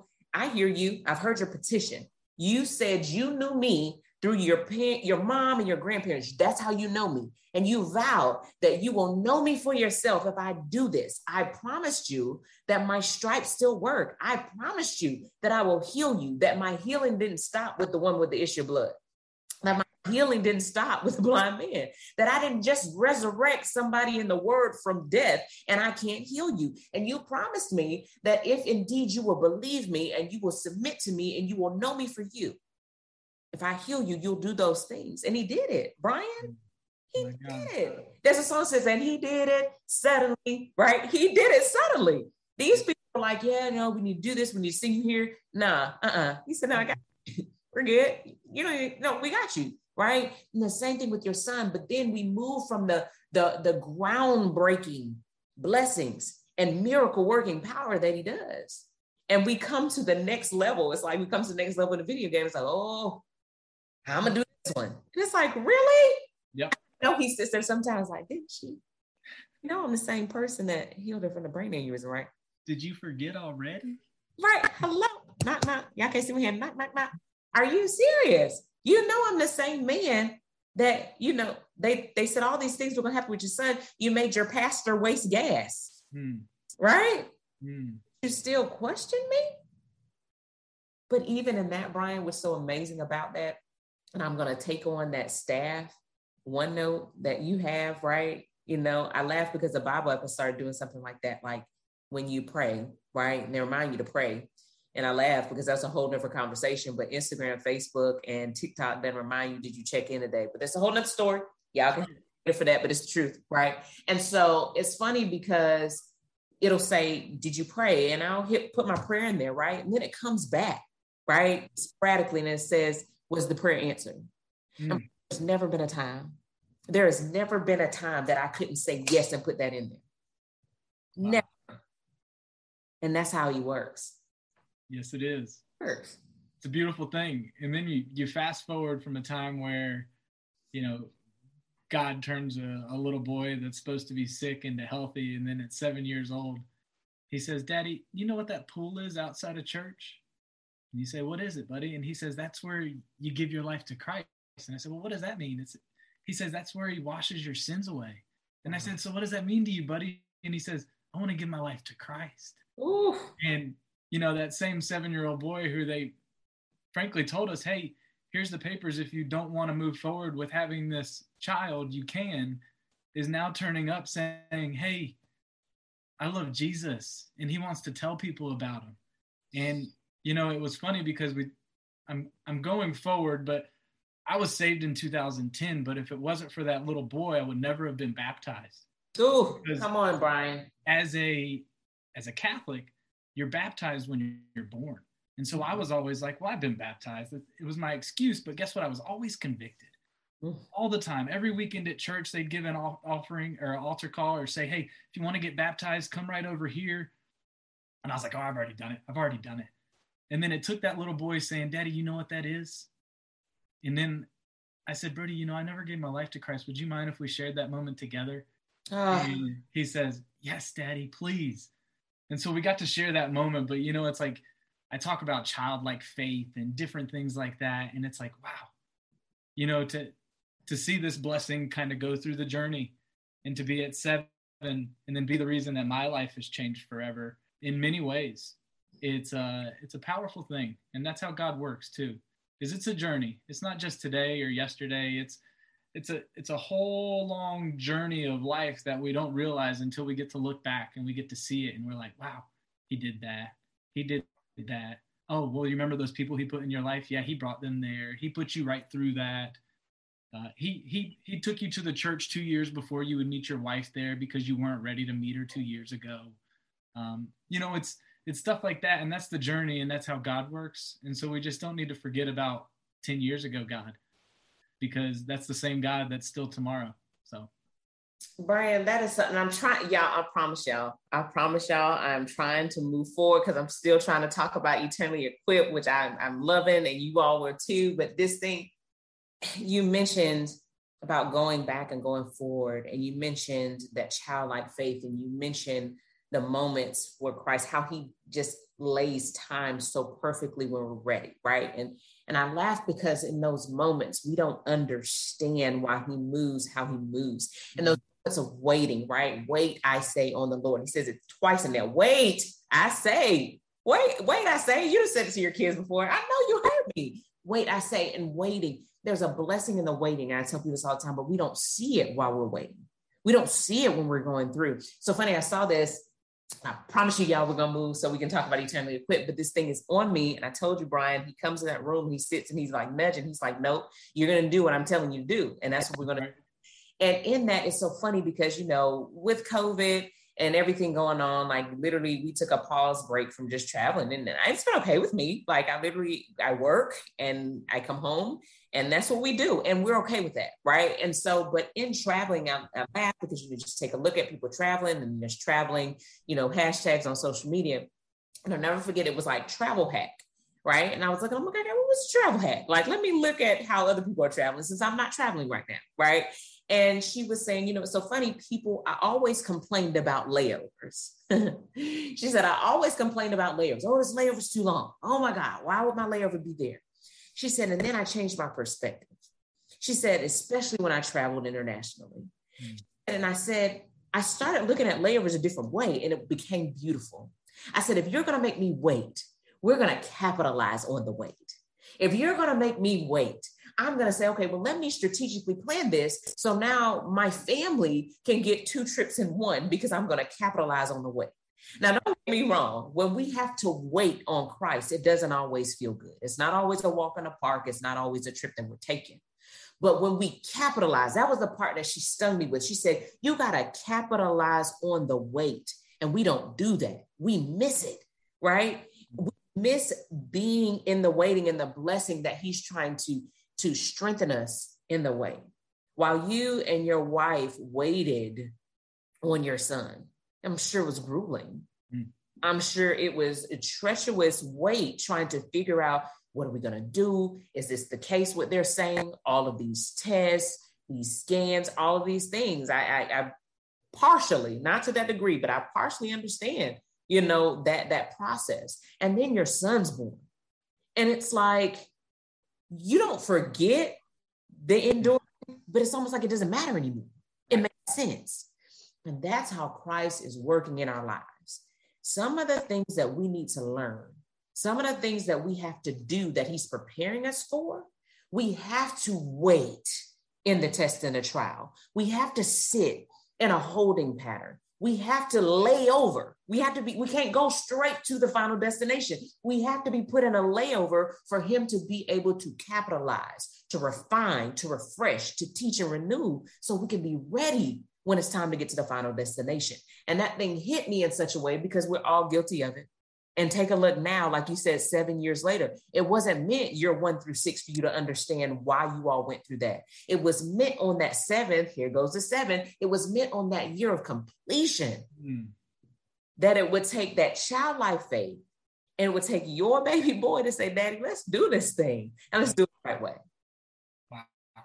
I hear you, I've heard your petition. You said you knew me through your mom and your grandparents. That's how you know me. And you vowed that you will know me for yourself if I do this. I promised you that my stripes still work. I promised you that I will heal you, that my healing didn't stop with the one with the issue of blood, that my healing didn't stop with the blind man, that I didn't just resurrect somebody in the word from death and I can't heal you. And you promised me that if indeed you will believe me and you will submit to me and you will know me for you, if I heal you, you'll do those things. And he did it, Brian. He did it. There's a song that says, and he did it suddenly, right? He did it suddenly. These people are like, we need to do this. We need to sing here. Nah, He said, no, I got you. We're good. We got you, right? And the same thing with your son. But then we move from the groundbreaking blessings and miracle working power that he does. And we come to the next level. It's like we come to the next level in the video game. It's like, oh, I'm going to do this one. And it's like, really? Yep. He sits there sometimes like, didn't she? I'm the same person that healed her from the brain aneurysm, right? Did you forget already? Right. Hello. Knock, knock. Y'all can't see me here. Knock, knock, knock. Are you serious? I'm the same man that, they said all these things were going to happen with your son. You made your pastor waste gas, right? You still question me? But even in that, Brian, what's so amazing about that, and I'm going to take on that staff OneNote that you have, right? I laugh because the Bible app started doing something like that, like when you pray, right? And they remind you to pray. And I laugh because that's a whole different conversation, but Instagram, Facebook, and TikTok then remind you, did you check in today? But that's a whole nother story. Y'all can hear for that, but it's the truth, right? And so it's funny because it'll say, did you pray? And I'll put my prayer in there, right? And then it comes back, right? Sporadically, and it says, was the prayer answered? There's never been a time. There has never been a time that I couldn't say yes and put that in there. Wow. Never. And that's how he works. Yes, it is. Works. It's a beautiful thing. And then you fast forward from a time where, God turns a little boy that's supposed to be sick into healthy. And then at 7 years old, he says, Daddy, you know what that pool is outside of church? And you say, what is it, buddy? And he says, that's where you give your life to Christ. And I said, well, what does that mean? He says, that's where he washes your sins away. And I said, so what does that mean to you, buddy? And he says, I want to give my life to Christ. Ooh. And, that same 7-year-old boy who they frankly told us, hey, here's the papers. If you don't want to move forward with having this child, you can, is now turning up saying, hey, I love Jesus. And he wants to tell people about him. And, it was funny because I'm going forward, but I was saved in 2010, but if it wasn't for that little boy, I would never have been baptized. Ooh, come on, Brian. As a Catholic, you're baptized when you're born. And so I was always like, well, I've been baptized. It was my excuse, but guess what? I was always convicted all the time. Every weekend at church, they'd give an offering or an altar call or say, hey, if you want to get baptized, come right over here. And I was like, oh, I've already done it. And then it took that little boy saying, Daddy, you know what that is? And then I said, Brody, I never gave my life to Christ. Would you mind if we shared that moment together? And he says, yes, Daddy, please. And so we got to share that moment. But, it's like I talk about childlike faith and different things like that. And it's like, wow, to see this blessing kind of go through the journey and to be at 7 and then be the reason that my life has changed forever in many ways. It's a powerful thing. And that's how God works too, is it's a journey. It's not just today or yesterday. It's a whole long journey of life that we don't realize until we get to look back and we get to see it. And we're like, wow, he did that. He did that. Oh, well, you remember those people he put in your life? Yeah, he brought them there. He put you right through that. He took you to the church 2 years before you would meet your wife there because you weren't ready to meet her 2 years ago. It's stuff like that. And that's the journey. And that's how God works. And so we just don't need to forget about 10 years ago, God, because that's the same God that's still tomorrow. So, Brian, that is something I'm trying, y'all. I promise y'all, I'm trying to move forward because I'm still trying to talk about Eternally Equipped, which I'm loving, and you all were too. But this thing you mentioned about going back and going forward, and you mentioned that childlike faith, and you mentioned the moments where Christ, how he just lays time so perfectly when we're ready, right? And I laugh because in those moments, we don't understand why he moves, how he moves. And those moments of waiting, right? Wait, I say, on the Lord. He says it twice in there. Wait, I say. Wait, I say. You said it to your kids before. I know you heard me. Wait, I say, and waiting. There's a blessing in the waiting. I tell people this all the time, but we don't see it while we're waiting. We don't see it when we're going through. So funny, I saw this. I promise you, y'all, we're going to move so we can talk about Eternally Equipped, but this thing is on me. And I told you, Brian, he comes in that room, he sits and he's like nudging. He's like, nope, you're going to do what I'm telling you to do. And that's what we're going to do. And in that, it's so funny because, with COVID and everything going on, like literally we took a pause break from just traveling, and it's been okay with me. Like I work and I come home, and that's what we do. And we're okay with that. Right. And so, but in traveling, I laugh because you just take a look at people traveling, and there's traveling, hashtags on social media. And I'll never forget, it was like travel hack. Right. And I was like, oh my God, what was a travel hack? Like, let me look at how other people are traveling since I'm not traveling right now. Right. And she was saying, it's so funny, I always complained about layovers. She said, I always complained about layovers. Oh, this layover's too long. Oh my God, why would my layover be there? She said, and then I changed my perspective. She said, especially when I traveled internationally. And I said, I started looking at layovers a different way, and it became beautiful. I said, if you're going to make me wait, we're going to capitalize on the wait. If you're going to make me wait, I'm going to say, okay, well, let me strategically plan this. So now my family can get 2 trips in one because I'm going to capitalize on the wait. Now, don't get me wrong. When we have to wait on Christ, it doesn't always feel good. It's not always a walk in the park. It's not always a trip that we're taking. But when we capitalize, that was the part that she stung me with. She said, you got to capitalize on the wait. And we don't do that. We miss it, right? We miss being in the waiting and the blessing that he's trying to strengthen us in the way. While you and your wife waited on your son, I'm sure it was grueling. I'm sure it was a treacherous wait trying to figure out, what are we going to do? Is this the case, what they're saying? All of these tests, these scans, all of these things. I partially, not to that degree, but I partially understand, that process. And then your son's born. And it's like, you don't forget the enduring, but it's almost like it doesn't matter anymore. It makes sense. And that's how Christ is working in our lives. Some of the things that we need to learn, some of the things that we have to do that he's preparing us for, we have to wait in the test and the trial. We have to sit in a holding pattern. We have to lay over. We can't go straight to the final destination. We have to be put in a layover for him to be able to capitalize, to refine, to refresh, to teach and renew, so we can be ready when it's time to get to the final destination. And that thing hit me in such a way because we're all guilty of it. And take a look now, like you said, 7 years later, it wasn't meant year 1 through 6 for you to understand why you all went through that. It was meant on that 7th, here goes the 7, it was meant on that year of completion, that it would take that childlike faith and it would take your baby boy to say, Daddy, let's do this thing and let's do it the right way. Wow.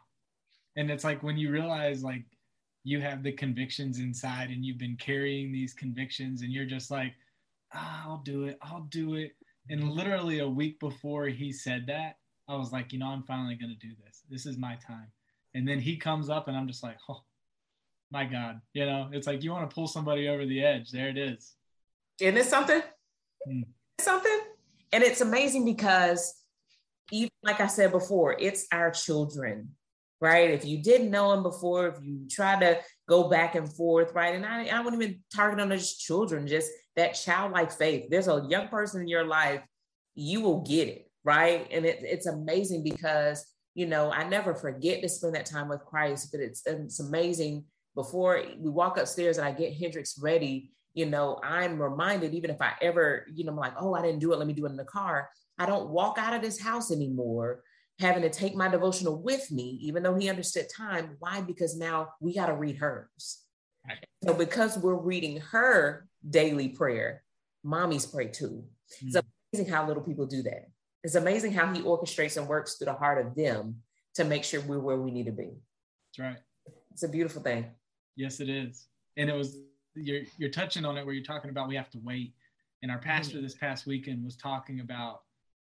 And it's like when you realize like you have the convictions inside and you've been carrying these convictions and you're just like, I'll do it. And literally a week before he said that, I was like, I'm finally going to do this. This is my time. And then he comes up and I'm just like, oh my God, it's like you want to pull somebody over the edge. There it is. Isn't it something? Something. And it's amazing because even like I said before, it's our children, right? If you didn't know them before, if you try to go back and forth, right? And I wouldn't even target on just children, just that childlike faith. There's a young person in your life, you will get it, right? And it's amazing because, I never forget to spend that time with Christ, but it's amazing. Before we walk upstairs and I get Hendrix ready, I'm reminded, even if I ever, I'm like, oh, I didn't do it, let me do it in the car. I don't walk out of this house anymore having to take my devotional with me, even though he understood time. Why? Because now we got to read hers. Right. So because we're reading her daily prayer, mommy's pray too. It's amazing how little people do that. It's amazing how he orchestrates and works through the heart of them to make sure we're where we need to be. That's right. It's a beautiful thing. Yes, it is. And it was, you're touching on it where you're talking about we have to wait. And our pastor this past weekend was talking about,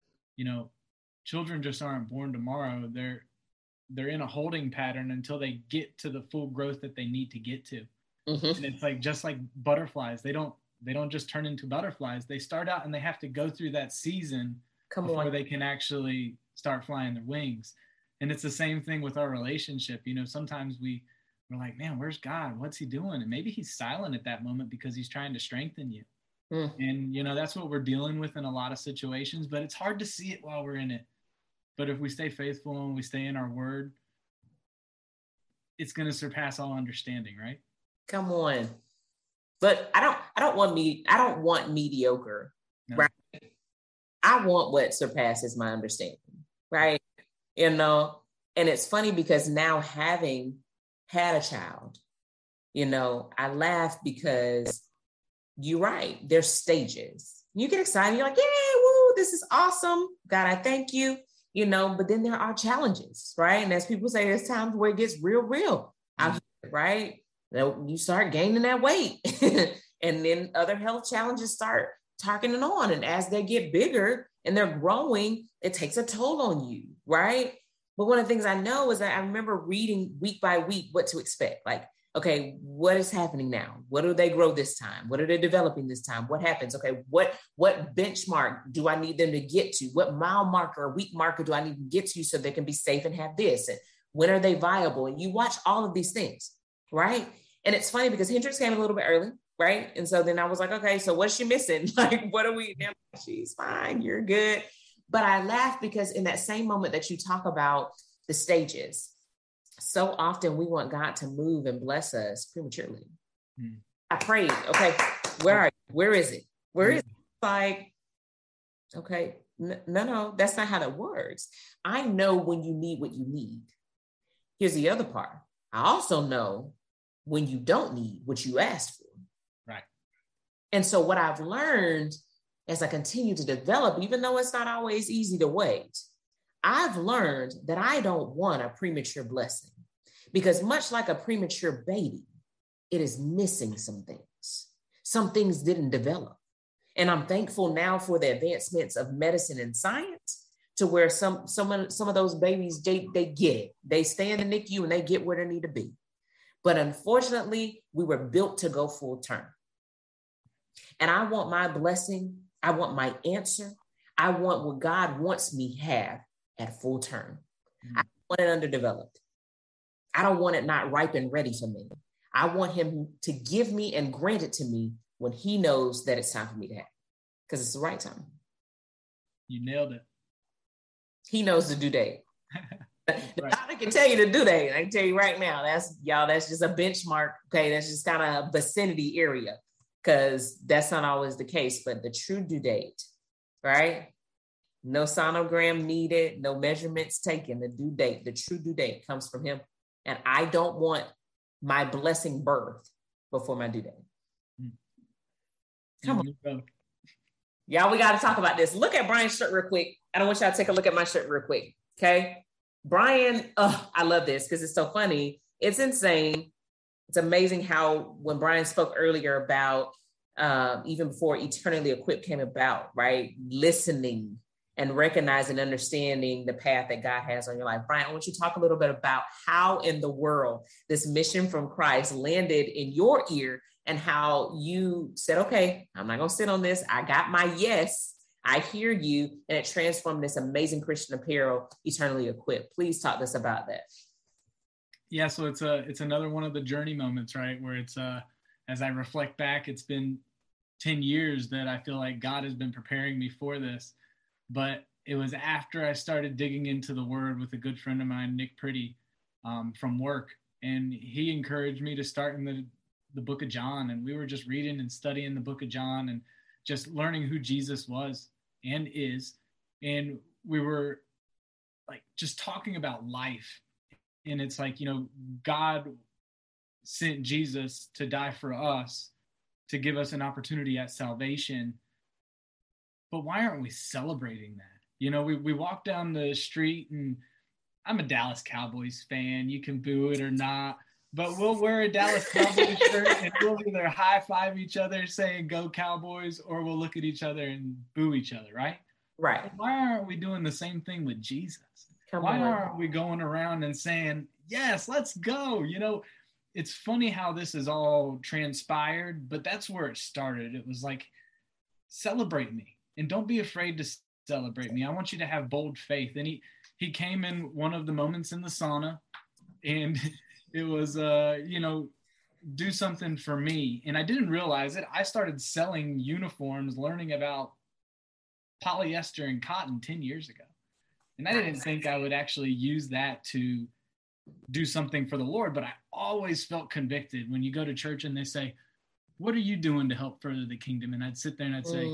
children just aren't born tomorrow. They're in a holding pattern until they get to the full growth that they need to get to. And it's like, just like butterflies, they don't just turn into butterflies. They start out and they have to go through that season before they can actually start flying their wings. And it's the same thing with our relationship. Sometimes we're like, man, where's God? What's he doing? And maybe he's silent at that moment because he's trying to strengthen you. And, that's what we're dealing with in a lot of situations, but it's hard to see it while we're in it. But if we stay faithful and we stay in our word, it's going to surpass all understanding, right? Come on. But I don't want mediocre, no. Right? I want what surpasses my understanding, right? And it's funny because now having had a child, I laugh because you're right. There's stages. You get excited. You're like, yeah, woo, this is awesome. God, I thank you. But then there are challenges, right? And as people say, there's times where it gets real out here, right? You start gaining that weight and then other health challenges start targeting on. And as they get bigger and they're growing, it takes a toll on you, right? But one of the things I know is that I remember reading week by week what to expect. Like, okay, what is happening now? What do they grow this time? What are they developing this time? What happens? Okay, what benchmark do I need them to get to? What mile marker or week marker do I need to get to so they can be safe and have this? And when are they viable? And you watch all of these things, right? And it's funny because Hendrix came a little bit early, right? And so then I was like, okay, so what's she missing? Like, what are we? She's fine, you're good. But I laugh because in that same moment that you talk about the stages, so often we want God to move and bless us prematurely. I prayed, okay, where are you? Where is it? Where is it? Like, okay, no, that's not how that works. I know when you need what you need. Here's the other part. I also know when you don't need what you asked for. Right. And so what I've learned as I continue to develop, even though it's not always easy to wait, I've learned that I don't want a premature blessing because much like a premature baby, it is missing some things. Some things didn't develop. And I'm thankful now for the advancements of medicine and science to where some of those babies, they get it. They stay in the NICU and they get where they need to be. But unfortunately, we were built to go full term. And I want my blessing. I want my answer. I want what God wants me have at full term. I don't want it underdeveloped. I don't want it not ripe and ready for me. I want him to give me and grant it to me when he knows that it's time for me to have, because it's the right time. You nailed it. He knows the due date. The doctor can tell you the due date. I can tell you right now, that's just a benchmark. Okay, that's just kind of a vicinity area, because that's not always the case. But the true due date, right? No sonogram needed, no measurements taken. The due date, the true due date comes from him. And I don't want my blessing birthed before my due date. Come on. Y'all, we got to talk about this. Look at Brian's shirt real quick. I don't want y'all to take a look at my shirt real quick. Okay. Brian, I love this because it's so funny. It's insane. It's amazing how when Brian spoke earlier about even before Eternally Equipped came about, right? Listening and recognizing, understanding the path that God has on your life. Brian, I want you to talk a little bit about how in the world this mission from Christ landed in your ear and how you said, okay, I'm not going to sit on this. I got my yes. I hear you. And it transformed this amazing Christian apparel, Eternally Equipped. Please talk to us about that. Yeah, so it's another one of the journey moments, right? Where it's, as I reflect back, it's been 10 years that I feel like God has been preparing me for this. But it was after I started digging into the word with a good friend of mine, Nick Pretty, from work. And he encouraged me to start in the book of John. And we were just reading and studying the book of John and just learning who Jesus was and is. And we were like just talking about life. And it's like, God sent Jesus to die for us, to give us an opportunity at salvation. But why aren't we celebrating that? We walk down the street, and I'm a Dallas Cowboys fan. You can boo it or not, but we'll wear a Dallas Cowboys shirt and we'll either high five each other saying "Go Cowboys," or we'll look at each other and boo each other, right? Right. But why aren't we doing the same thing with Jesus? Why aren't we going around and saying, yes, let's go? It's funny how this is all transpired, but that's where it started. It was like, celebrate me. And don't be afraid to celebrate me. I want you to have bold faith. And he came in one of the moments in the sauna, and it was, do something for me. And I didn't realize it. I started selling uniforms, learning about polyester and cotton 10 years ago. And I didn't think I would actually use that to do something for the Lord. But I always felt convicted when you go to church and they say, what are you doing to help further the kingdom? And I'd sit there and I'd say,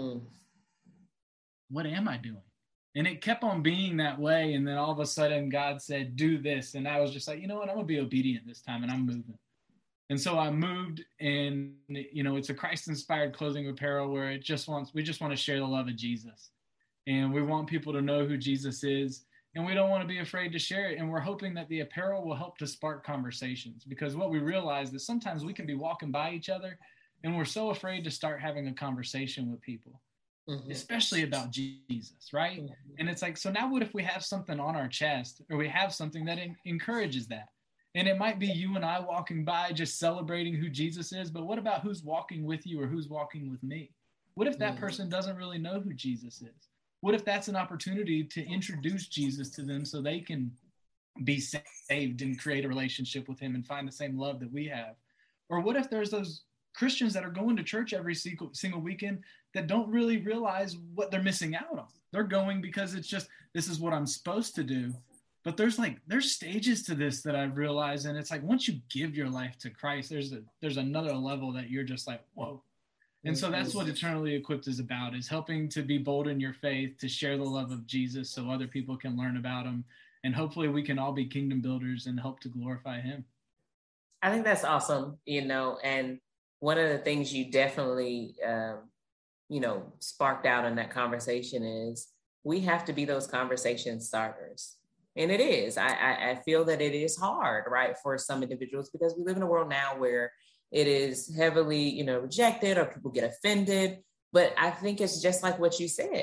what am I doing? And it kept on being that way. And then all of a sudden God said, do this. And I was just like, you know what? I'm going to be obedient this time, and I'm moving. And so I moved, and, it's a Christ-inspired clothing apparel where we just want to share the love of Jesus. And we want people to know who Jesus is. And we don't want to be afraid to share it. And we're hoping that the apparel will help to spark conversations, because what we realize is sometimes we can be walking by each other and we're so afraid to start having a conversation with people, especially about Jesus, right? And it's like, so now what if we have something on our chest, or we have something that encourages that? And it might be you and I walking by just celebrating who Jesus is, but what about who's walking with you or who's walking with me? What if that person doesn't really know who Jesus is? What if that's an opportunity to introduce Jesus to them so they can be saved and create a relationship with him and find the same love that we have? Or what if there's those Christians that are going to church every single weekend that don't really realize what they're missing out on? They're going because it's just, this is what I'm supposed to do. But there's stages to this that I've realized. And it's like, once you give your life to Christ, there's another level that you're just like, whoa. And so that's what Eternally Equipped is about, is helping to be bold in your faith, to share the love of Jesus so other people can learn about him. And hopefully we can all be kingdom builders and help to glorify him. I think that's awesome, and one of the things you definitely, sparked out in that conversation is we have to be those conversation starters. And it is. I feel that it is hard, right, for some individuals, because we live in a world now where it is heavily, rejected, or people get offended. But I think it's just like what you said.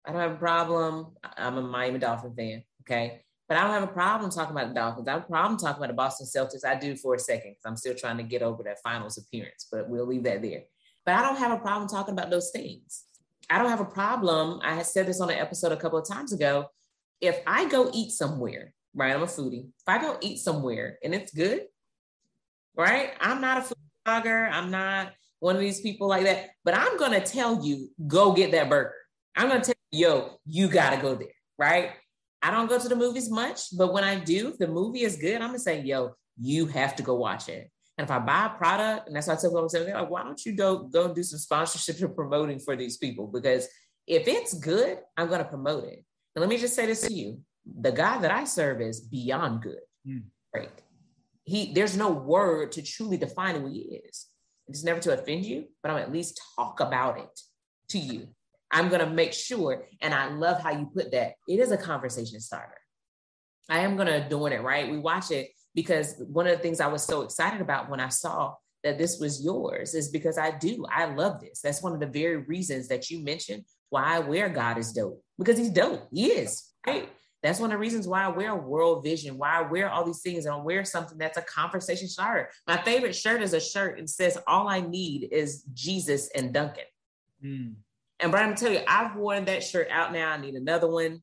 I don't have a problem. I'm a Miami Dolphin fan, okay? But I don't have a problem talking about the Dolphins. I have a problem talking about the Boston Celtics. I do for a second because I'm still trying to get over that finals appearance, but we'll leave that there. But I don't have a problem talking about those things. I don't have a problem. I had said this on an episode a couple of times ago. If I go eat somewhere, right? I'm a foodie. If I go eat somewhere and it's good, right? I'm not a food blogger. I'm not one of these people like that, but I'm going to tell you, go get that burger. I'm going to tell you, yo, you got to go there, right? I don't go to the movies much, but when I do, if the movie is good, I'm going to say, yo, you have to go watch it. And if I buy a product, and that's why I tell people, they're like, why don't you go do some sponsorship or promoting for these people? Because if it's good, I'm going to promote it. And let me just say this to you. The God that I serve is beyond good. Right? There's no word to truly define who he is. It's never to offend you, but I'm at least talk about it to you. I'm going to make sure, and I love how you put that. It is a conversation starter. I am going to adorn it, right? We watch it because one of the things I was so excited about when I saw that this was yours is because I love this. That's one of the very reasons that you mentioned why I wear God is dope, because he's dope. He is, right? That's one of the reasons why I wear World Vision, why I wear all these things, and I wear something that's a conversation starter. My favorite shirt is a shirt and says, all I need is Jesus and Duncan. And Brian, I'm telling you, I've worn that shirt out now. I need another one.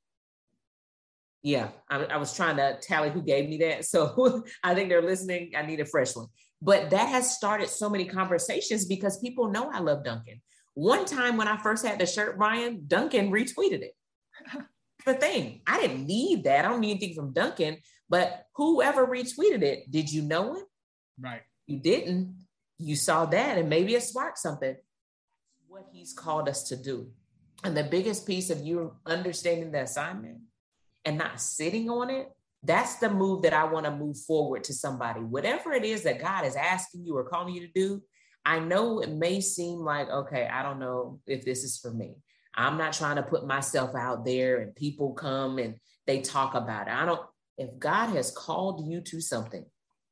Yeah, I was trying to tally who gave me that. So I think they're listening. I need a fresh one. But that has started so many conversations because people know I love Duncan. One time when I first had the shirt, Brian, Duncan retweeted it. The thing, I didn't need that. I don't need anything from Duncan, but whoever retweeted it, did you know it? Right. You didn't. You saw that and maybe it sparked something. What he's called us to do. And the biggest piece of you understanding the assignment and not sitting on it, that's the move that I want to move forward to somebody. Whatever it is that God is asking you or calling you to do, I know it may seem like, okay, I don't know if this is for me. I'm not trying to put myself out there and people come and they talk about it. If God has called you to something,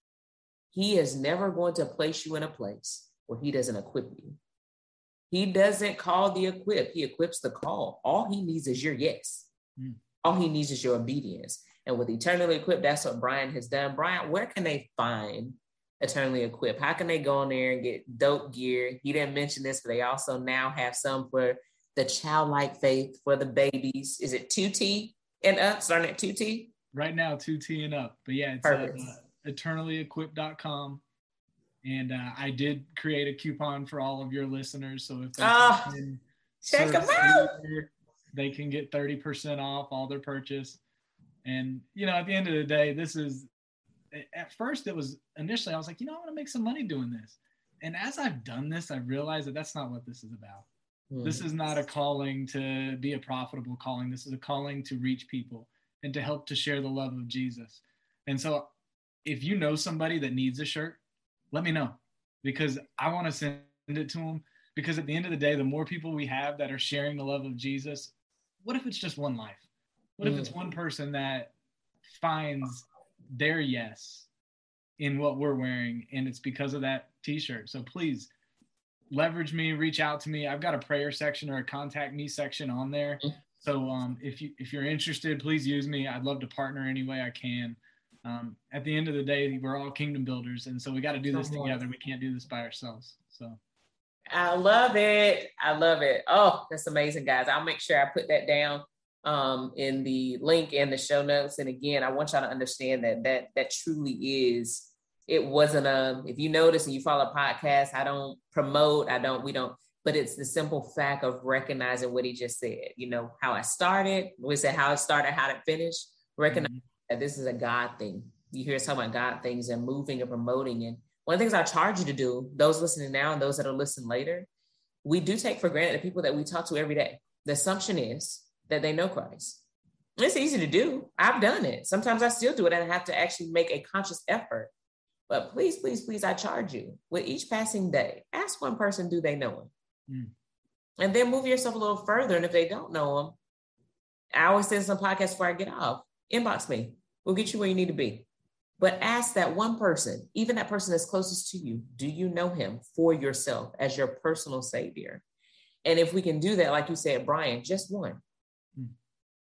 he is never going to place you in a place where he doesn't equip you. He doesn't call the equip. He equips the call. All he needs is your yes. All he needs is your obedience. And with Eternally Equipped, that's what Brian has done. Brian, where can they find Eternally Equipped? How can they go in there and get dope gear? He didn't mention this, but they also now have some for the childlike faith for the babies. Is it 2T and up? Starting at 2T? Right now, 2T and up. But yeah, it's eternallyequipped.com. And I did create a coupon for all of your listeners. So if they can check them out, they can get 30% off all their purchase. And, at the end of the day, at first it was initially, I was like, I want to make some money doing this. And as I've done this, I've realized that that's not what this is about. This is not a calling to be a profitable calling. This is a calling to reach people and to help to share the love of Jesus. And so if you know somebody that needs a shirt, let me know, because I want to send it to them. Because at the end of the day, the more people we have that are sharing the love of Jesus, what if it's just one life? What if it's one person that finds their yes in what we're wearing, and it's because of that t-shirt? So please leverage me, reach out to me. I've got a prayer section or a contact me section on there. So if you're interested, please use me. I'd love to partner any way I can. At the end of the day, we're all kingdom builders. And so we got to do this together. We can't do this by ourselves. So I love it. I love it. Oh, that's amazing, guys. I'll make sure I put that down in the link in the show notes. And again, I want y'all to understand that truly is, it wasn't if you notice and you follow podcast, I don't promote, but it's the simple fact of recognizing what he just said, how I started, we said how it started, how it finished, recognize that this is a God thing. You hear us talking about God things and moving and promoting. And one of the things I charge you to do, those listening now and those that will listen later, we do take for granted the people that we talk to every day. The assumption is that they know Christ. It's easy to do. I've done it. Sometimes I still do it and I have to actually make a conscious effort. But please, please, please, I charge you with each passing day, ask one person, do they know him? And then move yourself a little further. And if they don't know him, I always say this on podcasts before I get off, inbox me. We'll get you where you need to be. But ask that one person, even that person that's closest to you, do you know him for yourself as your personal savior? And if we can do that, like you said, Brian, just one.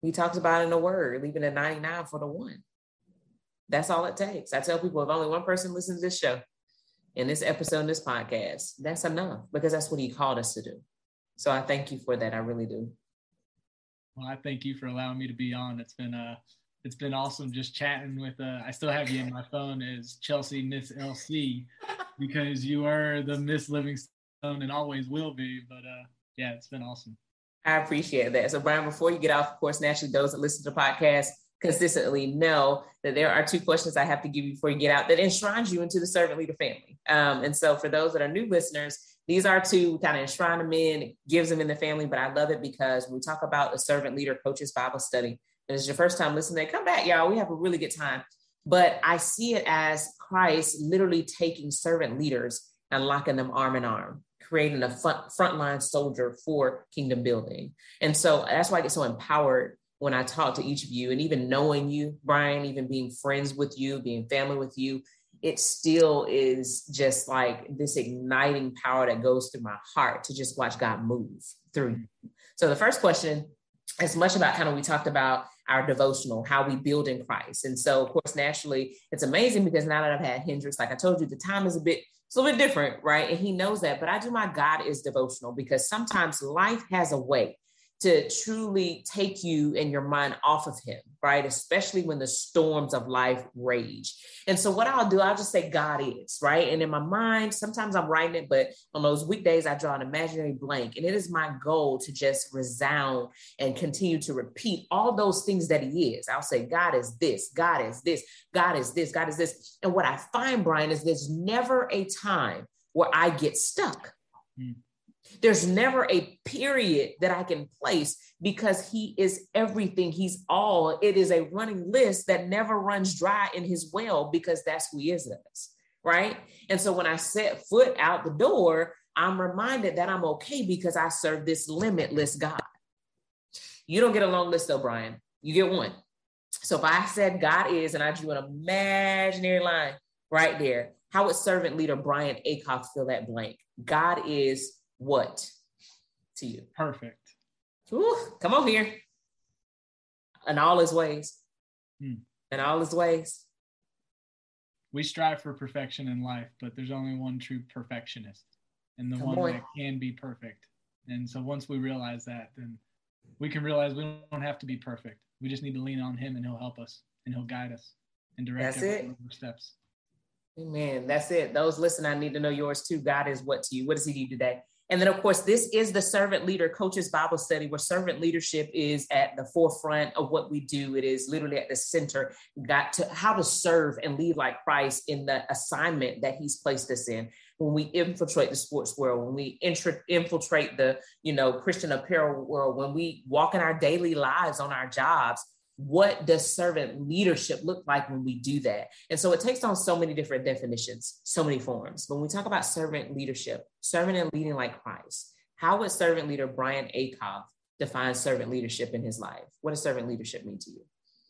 He talks about it in the word, leaving the 99 for the one. That's all it takes. I tell people, if only one person listens to this show, in this episode, in this podcast, that's enough, because that's what he called us to do. So I thank you for that. I really do. Well, I thank you for allowing me to be on. It's been awesome just chatting with, I still have you in my phone as Chelsea Miss LC, because you are the Miss Livingstone and always will be. But yeah, it's been awesome. I appreciate that. So Brian, before you get off, of course, naturally those that listen to the podcast consistently know that there are 2 questions I have to give you before you get out that enshrines you into the servant leader family. And so for those that are new listeners, these are 2 kind of enshrine them in, gives them in the family. But I love it because when we talk about the servant leader coaches Bible study, and it's your first time listening, come back, y'all. We have a really good time. But I see it as Christ literally taking servant leaders and locking them arm in arm, creating a frontline soldier for kingdom building. And so that's why I get so empowered when I talk to each of you, and even knowing you, Brian, even being friends with you, being family with you, it still is just like this igniting power that goes through my heart to just watch God move through you. So the first question is much about kind of, we talked about our devotional, how we build in Christ. And so of course, naturally, it's amazing because now that I've had Hendrix, like I told you, the time is it's a little bit different, right? And he knows that, but I do my God is devotional because sometimes life has a way to truly take you and your mind off of him, right? Especially when the storms of life rage. And so what I'll do, I'll just say God is, right? And in my mind, sometimes I'm writing it, but on those weekdays, I draw an imaginary blank. And it is my goal to just resound and continue to repeat all those things that he is. I'll say, God is this, God is this, God is this, God is this. And what I find, Brian, is there's never a time where I get stuck. There's never a period that I can place because he is everything. He's all. It is a running list that never runs dry in his well because that's who he is to us, right? And so when I set foot out the door, I'm reminded that I'm okay because I serve this limitless God. You don't get a long list though, Brian. You get one. So if I said God is, and I drew an imaginary line right there, how would servant leader Brian Acuff fill that blank? God is what to you? Perfect. Ooh, come on here. In all his ways. In all his ways. We strive for perfection in life, but there's only one true perfectionist, and the one that can be perfect. And so once we realize that, then we can realize we don't have to be perfect. We just need to lean on him, and he'll help us, and he'll guide us and direct our steps. Amen. That's it. Those listen, I need to know yours too. God is what to you? What does he do today? And then, of course, this is the Servant Leader Coaches Bible Study, where servant leadership is at the forefront of what we do. It is literally at the center, how to serve and lead like Christ in the assignment that he's placed us in. When we infiltrate the sports world, when we infiltrate the, Christian apparel world, when we walk in our daily lives on our jobs, what does servant leadership look like when we do that? And so it takes on so many different definitions, so many forms. When we talk about servant leadership, serving and leading like Christ, how would servant leader Brian Acuff define servant leadership in his life? What does servant leadership mean to you?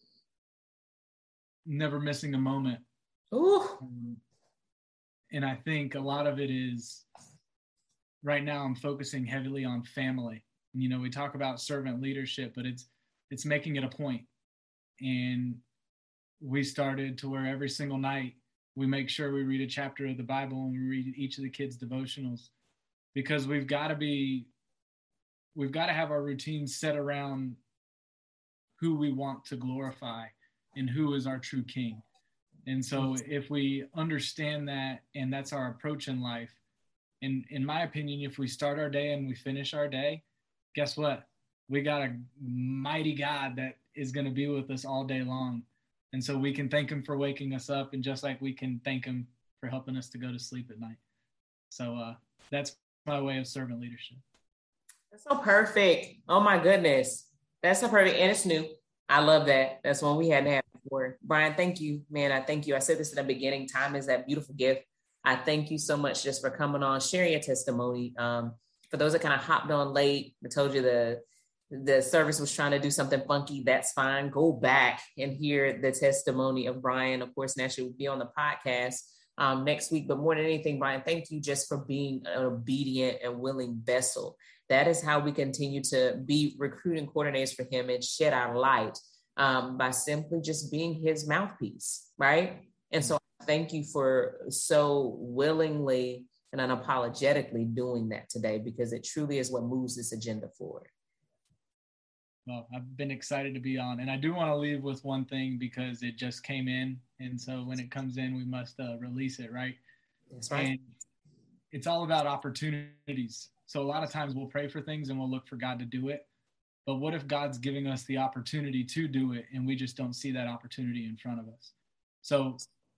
Never missing a moment. Ooh. And I think a lot of it is, right now I'm focusing heavily on family. We talk about servant leadership, but it's making it a point. And we started to where every single night we make sure we read a chapter of the Bible and we read each of the kids' devotionals, because we've got to have our routines set around who we want to glorify and who is our true king. And so if we understand that, and that's our approach in life, and in my opinion, if we start our day and we finish our day, guess what? We got a mighty God that is going to be with us all day long. And so we can thank him for waking us up, and just like we can thank him for helping us to go to sleep at night. So that's my way of servant leadership. That's so perfect. Oh my goodness. That's so perfect. And it's new. I love that. That's one we hadn't had before. Brian, thank you, man. I thank you. I said this in the beginning. Time is that beautiful gift. I thank you so much just for coming on, sharing your testimony. For those that kind of hopped on late, I told you the service was trying to do something funky. That's fine. Go back and hear the testimony of Brian. Of course, naturally, will be on the podcast. next week. But more than anything, Brian, thank you just for being an obedient and willing vessel. That is how we continue to be recruiting coordinators for him and shed our light by simply just being his mouthpiece, right? And so thank you for so willingly and unapologetically doing that today, because it truly is what moves this agenda forward. Well, I've been excited to be on, and I do want to leave with one thing because it just came in. And so when it comes in, we must release it, right? That's right. And it's all about opportunities. So a lot of times we'll pray for things and we'll look for God to do it. But what if God's giving us the opportunity to do it and we just don't see that opportunity in front of us? So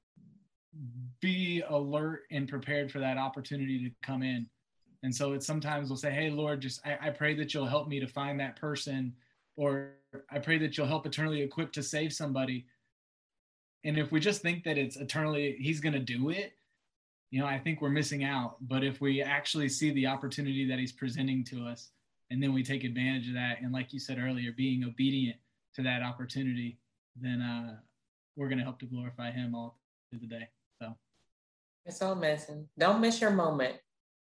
be alert and prepared for that opportunity to come in. And so it's sometimes we'll say, hey, Lord, I pray that you'll help me to find that person, or I pray that you'll help eternally equip to save somebody. And if we just think that it's eternally, he's going to do it, I think we're missing out. But if we actually see the opportunity that he's presenting to us, and then we take advantage of that, and like you said earlier, being obedient to that opportunity, then we're going to help to glorify him all through the day. So it's all messing. Don't miss your moment.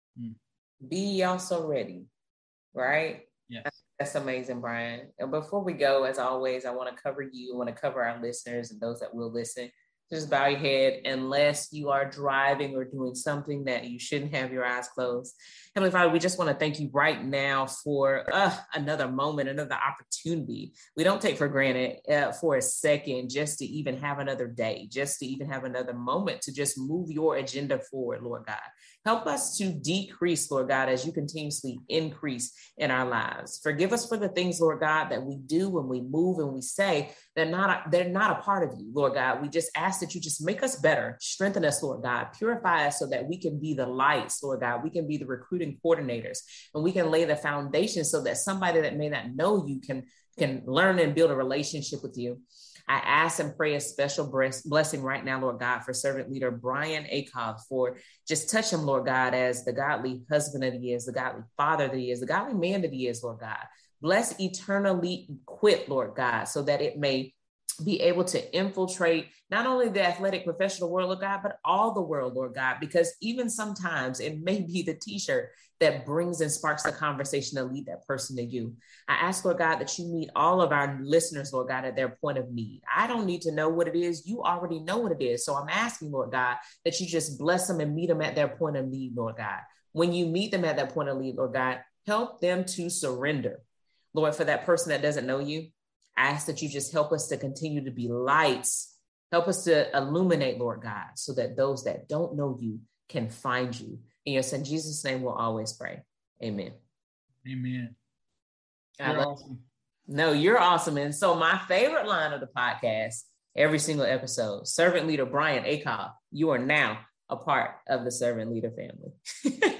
Be also ready, right? Yes. That's amazing, Brian. And before we go, as always, I want to cover you. I want to cover our listeners and those that will listen. Just bow your head unless you are driving or doing something that you shouldn't have your eyes closed. Heavenly Father, we just want to thank you right now for another moment, another opportunity. We don't take for granted for a second just to even have another day, just to even have another moment to just move your agenda forward, Lord God. Help us to decrease, Lord God, as you continuously increase in our lives. Forgive us for the things, Lord God, that we do when we move and we say they're not a part of you, Lord God. We just ask that you just make us better, strengthen us, Lord God, purify us so that we can be the lights, Lord God. We can be the recruiting coordinators, and we can lay the foundation so that somebody that may not know you can learn and build a relationship with you. I ask and pray a special blessing right now, Lord God, for servant leader Brian Akoff, for just touch him, Lord God, as the godly husband that he is, the godly father that he is, the godly man that he is, Lord God. Bless eternally equipped, Lord God, so that it may be able to infiltrate not only the athletic professional world, Lord God, but all the world, Lord God, because even sometimes it may be the t-shirt that brings and sparks the conversation to lead that person to you. I ask, Lord God, that you meet all of our listeners, Lord God, at their point of need. I don't need to know what it is. You already know what it is. So I'm asking, Lord God, that you just bless them and meet them at their point of need, Lord God. When you meet them at that point of need, Lord God, help them to surrender. Lord, for that person that doesn't know you, I ask that you just help us to continue to be lights. Help us to illuminate, Lord God, so that those that don't know you can find you. In your son Jesus' name, we'll always pray. Amen. Amen. You're awesome. No, you're awesome. And so my favorite line of the podcast, every single episode, servant leader Brian Akoff, you are now a part of the servant leader family.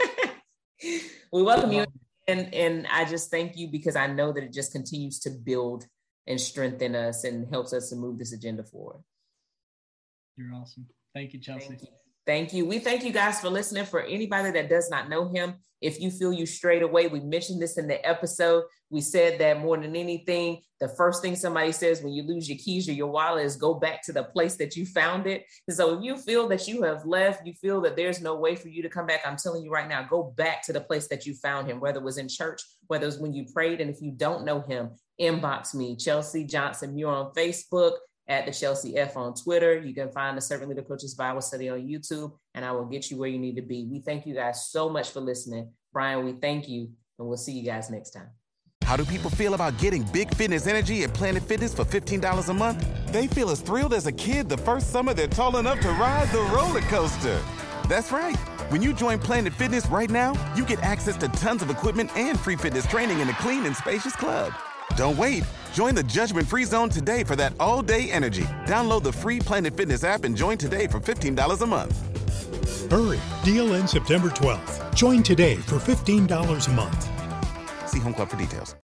We welcome you. And I just thank you because I know that it just continues to build and strengthen us and helps us to move this agenda forward. You're awesome. Thank you, Chelsea. Thank you. We thank you guys for listening. For anybody that does not know him, if you feel you strayed away, we mentioned this in the episode. We said that more than anything, the first thing somebody says when you lose your keys or your wallet is go back to the place that you found it. And so if you feel that you have left, you feel that there's no way for you to come back, I'm telling you right now, go back to the place that you found him, whether it was in church, whether it was when you prayed. And if you don't know him, inbox me, Chelsea Johnson Muir on Facebook, at the Chelsea F on Twitter. You can find the Servant Leader Coaches Bible Study on YouTube, and I will get you where you need to be. We thank you guys so much for listening. Brian, we thank you, and we'll see you guys next time. How do people feel about getting big fitness energy at Planet Fitness for $15 a month? They feel as thrilled as a kid the first summer they're tall enough to ride the roller coaster. That's right. When you join Planet Fitness right now, you get access to tons of equipment and free fitness training in a clean and spacious club. Don't wait. Join the judgment-free zone today for that all-day energy. Download the free Planet Fitness app and join today for $15 a month. Hurry. Deal ends September 12th. Join today for $15 a month. See Home Club for details.